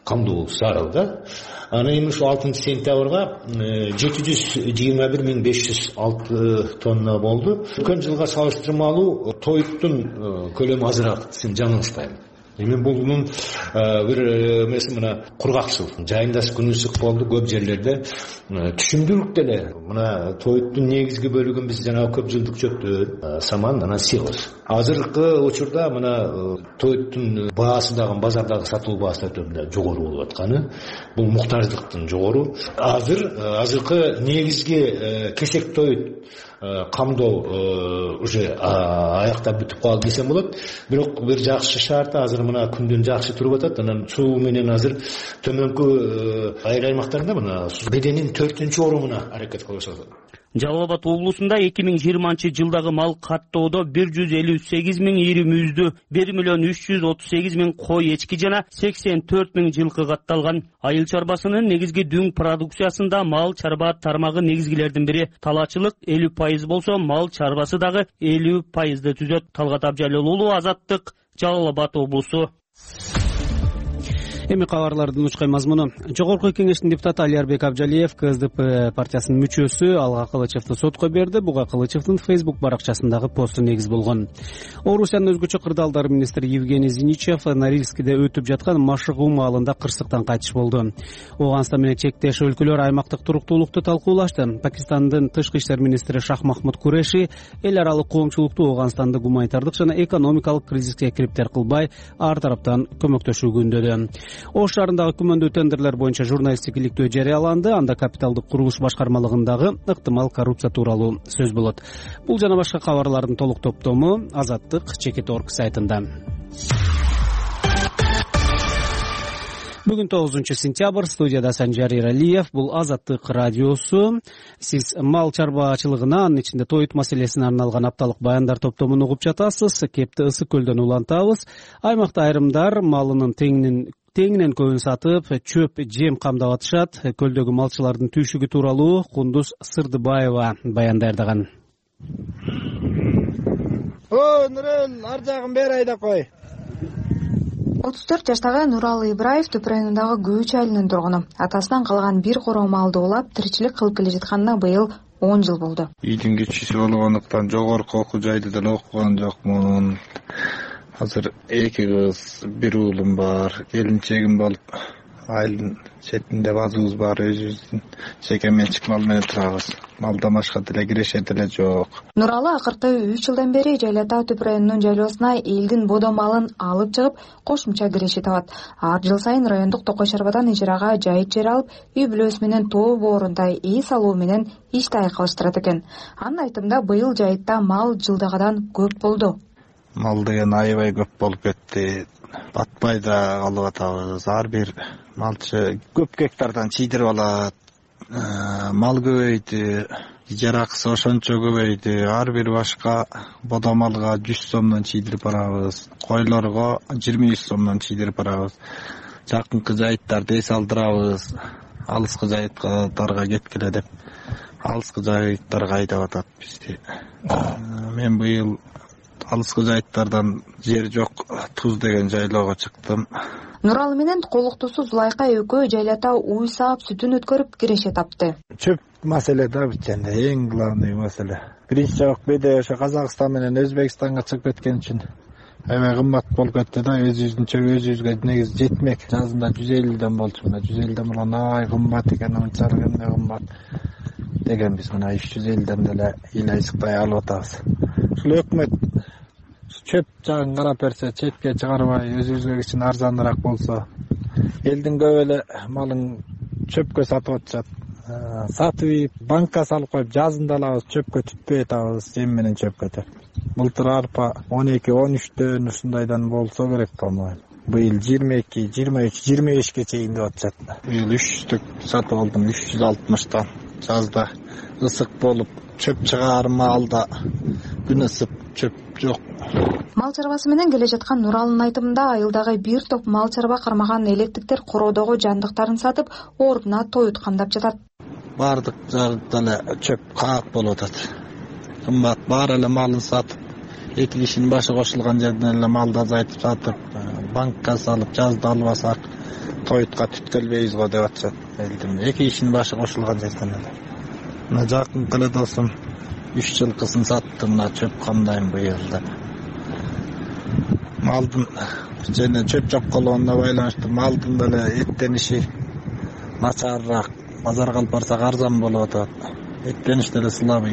камдоо зарыл да. Анан эми ушу алтынчы сентябрга жети жүз жыйырма бир миң беш жүз алты тонна болду. Өткөн жылга салыштырмалуу тоюттун көлөмү азыраак, сен жаңылышпайм. Эми бунун бир эмеси мына кургак жыл, жайында күн ысык болду, көп жерлерде түшүмдүүлүк деле. Мына тоюттун негизги бөлүгүн биз жана көп жылдык чөптөн саман анан сиоз. Азыркы учурда мына тоюттун баасы дагы базардагы сатуу баасы да жогору болуп атканы, бул муктаждыктын жогору. Азыр азыркы негизги кесек тоют камдоо уже аяктап бүтүп калды десем болот. Бирок бир жакшы шарты азыр мына күндөн жакшы туруп атат. Анан суу менен азыр төмөнкү айыл аймактарында мына беденин төртүнчү орунуна аракет кылып жатат. Жалал Абад облусунда эки миң жыйырманчы жылдагы мал каттоодо бир жүз элүү сегиз миң ири мүздү, бир миллион үч жүз отуз сегиз миң кой эчки жана сексен төрт миң жылкы катталган. Айыл чарбасынын негизги дүң продукциясында мал чарба тармагы негизгилердин бири. Талаачылык элүү пайыз болсо, мал чарбасы дагы элүү пайызды түзөт. Талгат Абжалил уулу, Азаттык, Жалал Абад облусу. Эми кабарлардын учкай мазмуну. Жогорку кеңештин депутаты Алиярбек Абжалиев КСДП партиясынын мүчөсү Алга Кылычевди сотко берди. Буга Кылычевдин Facebook баракчасындагы посту негиз болгон. Орусиянын өзгөчө кырдаалдар министри Евгений Зиничев Норильскиде өтүп жаткан машыгуу маалында кырсыктан кайтыш болду. Ооганстан менен чектеш өлкөлөр аймактык туруктуулукту талкуулашты. Пакистандын тышкы иштер министри Шах Махмуд Куреши эл аралык коомчулукту Ооганстанды гуманитардык жана экономикалык кризиске кириптер кылбай, ар тараптан көмөктөшүүгө үндөдү. Ош шаарындагы күмөндүү тендерлер боюнча журналисттик иликтөө жарыяланды. Анда капиталдык курулуш башкармалыгындагы ыктымал коррупция тууралуу сөз болот. Бул жана башка кабарлардын толук топтому Азаттык чекит точка орг сайтында. Бүгүн тогузунчу сентябрь, студияда Санжар Иралиев. Бул Азаттык радиосу. Сиз мал чарбачылыгына, анын ичинде тоют маселесине арналган апталык баяндар топтомун угуп жатасыз. Кепти Ысык көлдөн улантабыз. Аймакта айрымдар малынын теңинин теңинен көбүн сатып, чөп жем камдап атышат. Көлдөгү малчылардын түйшүгү тууралуу Кундуз Сырдыбаева баян даярдаган. О, Нурел, ар жагын бери айда кой. отуз төрт жаштагы Нуралы Ибраев Түп районундагы Күүч айылынын тургуну. Атасынан калган бир короо малды улап, тиричилик кылып келе жатканына быйыл он жыл болду. Ийдин кичүүсү болгондуктан жогорку окуу жайды деле окуган жокмун. Азыр эки кыз, бир уулум бар, келинчегим болуп, айылдын четинде базыбыз бар, өзүбүздүн жеке менчик мал менен турабыз. Малдан башка деле кирешет деле жок. Нуралы акыркы үч жылдан бери Жайлата Түп районунун жайлоосуна элдин бодо малын алып чыгып, кошумча киреше табат. Ар жыл сайын райондук Токой Шарбадан ижарага жайыт жер алып, үй бүлөсү менен тоо боорунда ий салуу менен ишти айкалыштырат экен. Анын айтымында быйыл жайытта мал жылдагыдан көп болду. Мал деген аябай көп болуп кетти. Батпай да калып атабыз. Ар бир малчы көп гектардан чийдирип алат. Мал көбөйдү, ижара акысы ошончо көбөйдү. Ар бир башка бодо малга жүз сомдон чийдирип барабыз. Койлорго жыйырма үч сомдон чийдирип барабыз. Жакынкы жайыттарды эс алдырабыз. Алыскы жайыттарга кеткиле деп. Алыскы жайыттарга айдап атат бизди. Мен быйыл алыскы жайыттардан жер жок Туз деген жайлоого чыктым. Нуралы менен колуктусу Зулайка экөө Жайлата уй саап сүтүн өткөрүп киреше тапты. Чөп маселе да битченде эң главный маселе. Биринчи жабык беде ошо Казакстан менен Өзбекстанга чыгып кеткен үчүн аябай кымбат болуп кетти да, өзүбүздүн чөп өзүбүзгө негизи жетмек. Жазында жүз элүүдөн болчу, мына жүз элүүдөн булган ай кымбат экен, унчалык эмне кымбат деген биз мына үч жүз элүүдөн деле ыйлайсыктай алып атабыз. Ушул өкмөт чөп жагын карап берсе, четке чыгарбай өзүбүзгө кичине арзаныраак болсо, элдин көп эле малын чөпкө сатып атышат. Сатып банкка салып коюп жазында алабыз, чөпкө түтпөй атабыз, жем менен чөпкө деп. Былтыр арпа он эки он үчтөн ушундайдан болсо керек, по-моему. Быйыл жыйырма эки жыйырма үч жыйырма бешке чейин деп атышат. Быйыл үч жүздүк сатып алдым, үч жүз алтымыштан. Жазда ысык болуп, чөп чыгарма алда күн ысып, чөп жок. Мал чарбасы менен келе жаткан Нуралынын айтымында айылдагы бир топ мал чарба кармаган электиктер короодогу жандыктарын сатып, ордуна тоют камдап жатат. Бардык жагда эле чөп каак болуп атат. Кымбат бар эле малын сатып, эки кишинин башы кошулган жерден эле малды азайтып сатып, банкка салып, жазда албасак тоютка түткөлбөйбүз го деп атышат элдин. Эки ишин башы кошулган жерден эле. Мына жакынкы эле досум үч жылкысын сатты, мына чөп камдайм быйыл деп. Малдын жана чөп жок болгонуна байланыштуу малдын деле эттениши начарыраак. Базарга алып барсак арзан болуп атат. Эттениш деле слабый.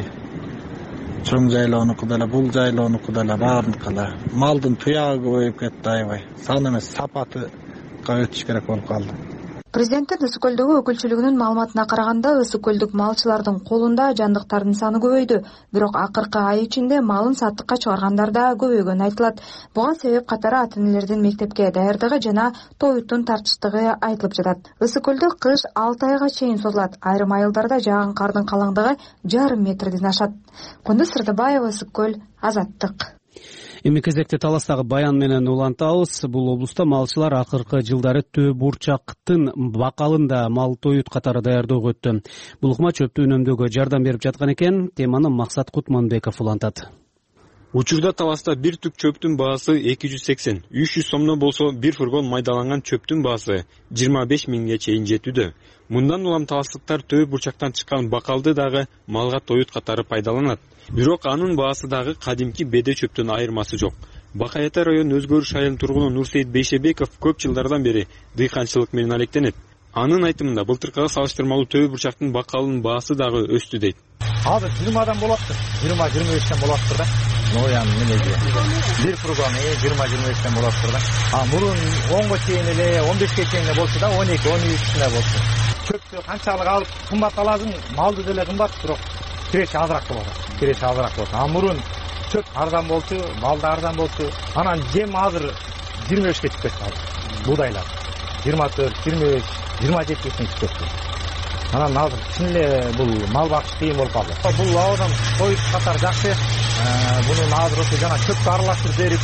Чоң жайлоонуку деле, бул жайлоонуку деле баарыныкы эле. Малдын туягы көбөйүп кетти аябай. Саны эмес, сапаты өтүш керек болуп калды. Президенттин Ысык көлдөгү өкүлчүлүгүнүн маалыматына караганда, Ысык көлдүк малчылардын колунда жандыктардын саны көбөйдү. Бирок акыркы ай ичинде малын саттыкка чыгаргандар да көбөйгөнү айтылат. Буга себеп катары ата-энелердин мектепке даярдыгы жана тоюттун тартыштыгы айтылып жатат. Ысык көлдө кыш алты айга чейин созулат. Айрым айылдарда жааган кардын калаңдыгы жарым метрден ашат. Кундуз Сырдыбаева, Ысык көл, Азаттык. Эми кезекте Таластагы Баян менен улантабыз. Бул облуста малчылар акыркы жылдары төө бурчактын бакалында мал тоют катары даярдоого өттү. Бул ыкма чөптү үнөмдөөгө жардам берип жаткан экен. Теманы Максат Кутманбеков улантат. Учурда Таласта бир түк чөптүн баасы эки жүз сексен, үч жүз сомдон болсо бир фургон майдаланган чөптүн баасы жыйырма беш миңге чейин жетүүдө. Мындан улам таластыктар төө бурчактан чыккан бакалды дагы малга тоют катары пайдаланат. Бирок анын баасы дагы кадимки беде чөптөн айырмасы жок. Бакайата район Өзгөрүш айылынын тургуну Нурсейит Бейшебеков көп жылдардан бери дыйканчылык менен алектенет. Анын айтымында былтыркыга салыштырмалуу төө бурчактын бакалынын баасы дагы өстү дейт. Азыр жыйырмадан болоптур, жыйырма жыйырма бештен болоптур да. Ноян менеги. Бир фургон жыйырма жыйырма бештен болоптур да. А мурун онго чейин эле, он бешке чейин эле болчу да, он эки он үчүнө болчу. Чөптү канчалык алып кымбат аласың, малды деле кымбат, бирок киреши азыраак болот. Киреши азыраак болот. А мурун чөп арзан болчу, мал да арзан болчу. Анан жем азыр жыйырма бешке чыгып кетти. Будайлар жыйырма төрт, жыйырма беш, жыйырма жетиге чейин чыгып кетти. Анан азыр чын эле бул мал багыш кыйын болуп калды. Бул абдан тоют катары жакшы. Бунун азыр ошо жана чөптү аралаштырып берип,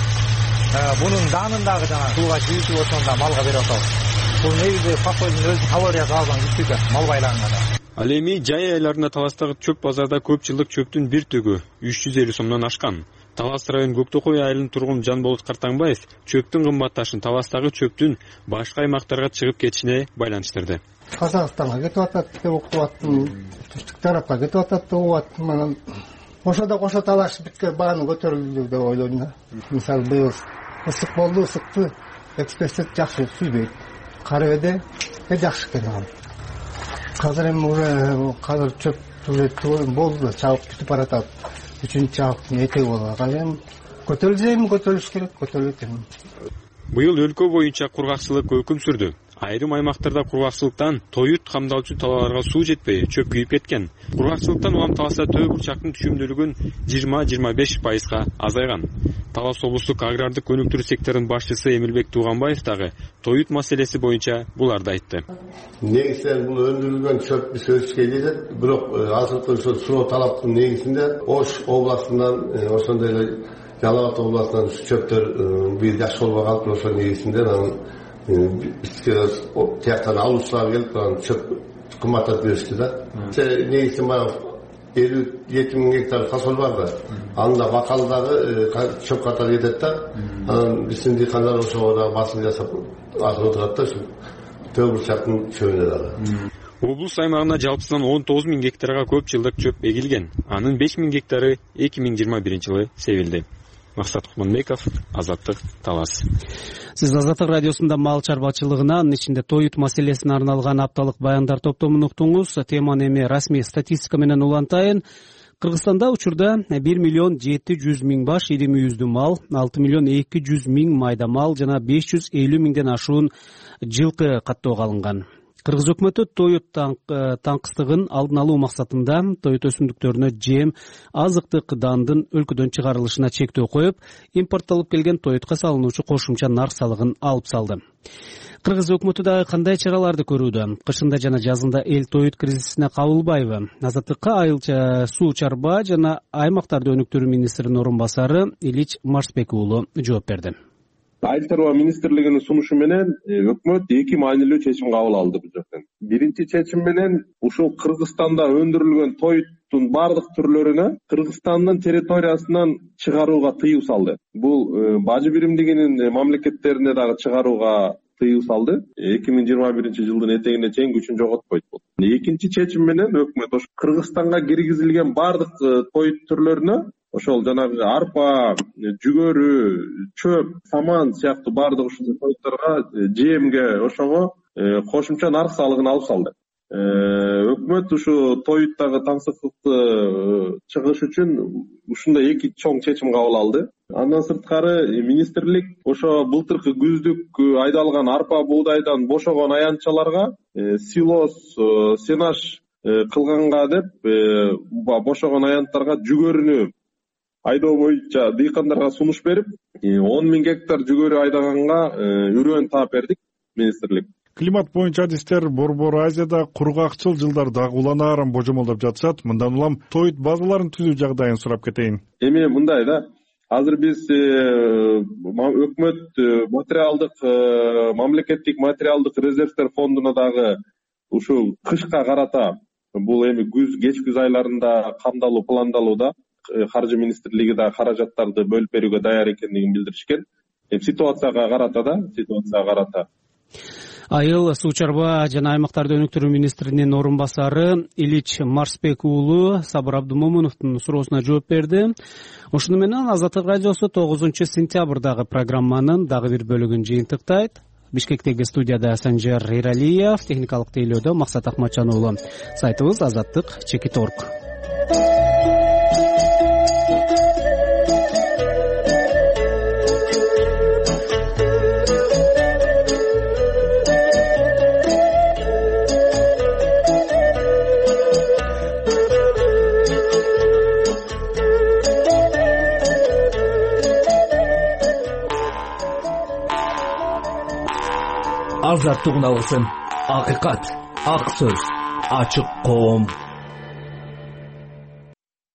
бунун данын дагы жана сууга жыйылтып ошондо малга берип атабыз. Бул негизи постоздун өзү калориясы алган күчү мал байланганга. Ал эми жай айларында Таластагы чөп базарда көп жылдык чөптүн бир түгү үч жүз элүү сомдон ашкан. Талас район Көктөкөй айылынын тургуну Жанболот Картаңбаев чөптүн кымбатташын Таластагы чөптүн башка аймактарга чыгып кетишине байланыштырды. Казакстанга кетип атат деп уктуп аттым, түштүк тарапка кетип атат деп угуп аттым. Анан ошондо кошо талашып бүткөн бааны көтөрүлдү деп ойлойм да. Мисалы быйыл ысык болду, ысыкты экспресс жакшы сүйбөйт. Карабеде жакшы экен. Казыр эми уже казыр чөп болду, чабык бүтүп баратат. Үчүнчү чабыктын этеги болуп калган. Көтөрүлсө эми көтөрүлүш керек, көтөрүлөт эми. Быйыл өлкө боюнча кургакчылык өкүм сүрдү. Айрым аймактарда кургакчылыктан тоют камдалчу талааларга суу жетпей чөп күйүп кеткен. Кургакчылыктан улам Таласта төө бурчактын түшүмдүүлүгүн жыйырма жыйырма беш пайызга азайган. Талас облустук агрардык өнүктүрүү секторунун башчысы Эмилбек Тууганбаев дагы тоют маселеси боюнча буларды айтты. Негизинен бул өндүрүлгөн чөп биз өсүшкө жетет, бирок азыркы суроо талаптын негизинде Ош областынан, ошондой эле Жалал Абад областынан чөптөр бир жакшы болбой калып, ошол негизинде бизге тияктан алуучулар келип чөп кымбаттатып беришти да. Негизи баягы элүү жети миң гектар фасол бар да. Анда бакалдагы чөп катары кетет да. Анан биздин дыйкандар ошого да басым жасап азыр отурат да, төө бурчактын чөбүнө дагы. Облус аймагына жалпысынан он тогуз миң гектарга көп жылдык чөп эгилген. Анын беш миң гектары эки миң жыйырма биринчи жылы себилди. Максат Кутманбеков, Азаттык, Талас. Сиз Азаттык радиосунда мал чарбачылыгына, анын ичинде тоют маселесине арналган апталык баяндар топтомун уктуңуз. Теманы эми расмий статистика менен улантайын. Кыргызстанда учурда бир миллион жети жүз миң баш ири мүйүздүү мал, алты миллион эки жүз миң майда мал жана беш жүз элүү миңден ашуун жылкы каттоого алынган. Кыргыз өкмөтү тоют таңкыстыгын алдын алуу максатында тоют өсүмдүктөрүнө жем, азыктык дандын өлкөдөн чыгарылышына чектөө коюп, импорттолуп келген тоютка салынуучу кошумча нарк салыгын алып салды. Кыргыз өкмөтү дагы кандай чараларды көрүүдө? Кышында жана жазында эл тоют кризисине кабылбайбы? Азаттыкка айылча суу чарба жана аймактарды өнүктүрүү министринин орун басары Илич Марсбек уулу жооп берди. Айыл чарба министрлигинин сунушу менен өкмөт эки маанилүү чечим кабыл алды бул жерден. Биринчи чечим менен ушул Кыргызстанда өндүрүлгөн тоюттун бардык түрлөрүнө Кыргызстандын территориясынан чыгарууга тыюу салды. Бул бажы биримдигинин мамлекеттерине дагы чыгарууга тыюу салды. эки миң жыйырма биринчи жылдын этегине чейин күчүн жоготпойт болду. Экинчи чечим менен өкмөт ошо Кыргызстанга киргизилген бардык той түрлөрүнө ошол жанагы арпа, жүгөрү, чөп, саман сыяктуу бардык ушул тойлорго жемге ошого кошумча нарк салыгын алып салды. Өкмөт ушу тоюттагы таңсыктыкты чыгыш үчүн ушундай эки чоң чечим кабыл алды. Андан сырткары министрлик ошо былтыркы күздүк айдалган арпа буудайдан бошогон аянтчаларга силос, сенаж кылганга деп бошогон аянттарга жүгөрүнү айдоо боюнча дыйкандарга сунуш берип, он миң гектар жүгөрү айдаганга үрөөн таап бердик министрлик. Климат боюнча адистер Борбор Азияда кургакчыл жылдарда уланаарын божомолдоп жатышат. Мындан улам тоют базаларын түзүү жагдайын сурап кетейин. Эми мындай да, азыр биз өкмөт материалдык мамлекеттик материалдык резервтер фондуна дагы ушул кышка карата, бул эми күз, кеч күз айларында камдалуу пландалууда, каржы министрлиги да каражаттарды бөлүп берүүгө даяр экендигин билдиришкен. Эми ситуацияга карата да, ситуацияга карата. Айыл, суу чарба жана аймактарды өнүктүрүү министринин орун басары Илич Марсбек уулу Сабыр Абдумомуновдун суроосуна жооп берди. Ошону менен Азаттык радиосу тогузунчу сентябрдагы программанын дагы бир бөлүгүн жыйынтыктайт. Бишкектеги студияда Санжар Эралиев, техникалык тейлөөдө Максат Акматжан уулу. Сайтыбыз азаттык чекит точка орг. Азаттык үналгысын, акыйкат, ак сөз, ачык коом.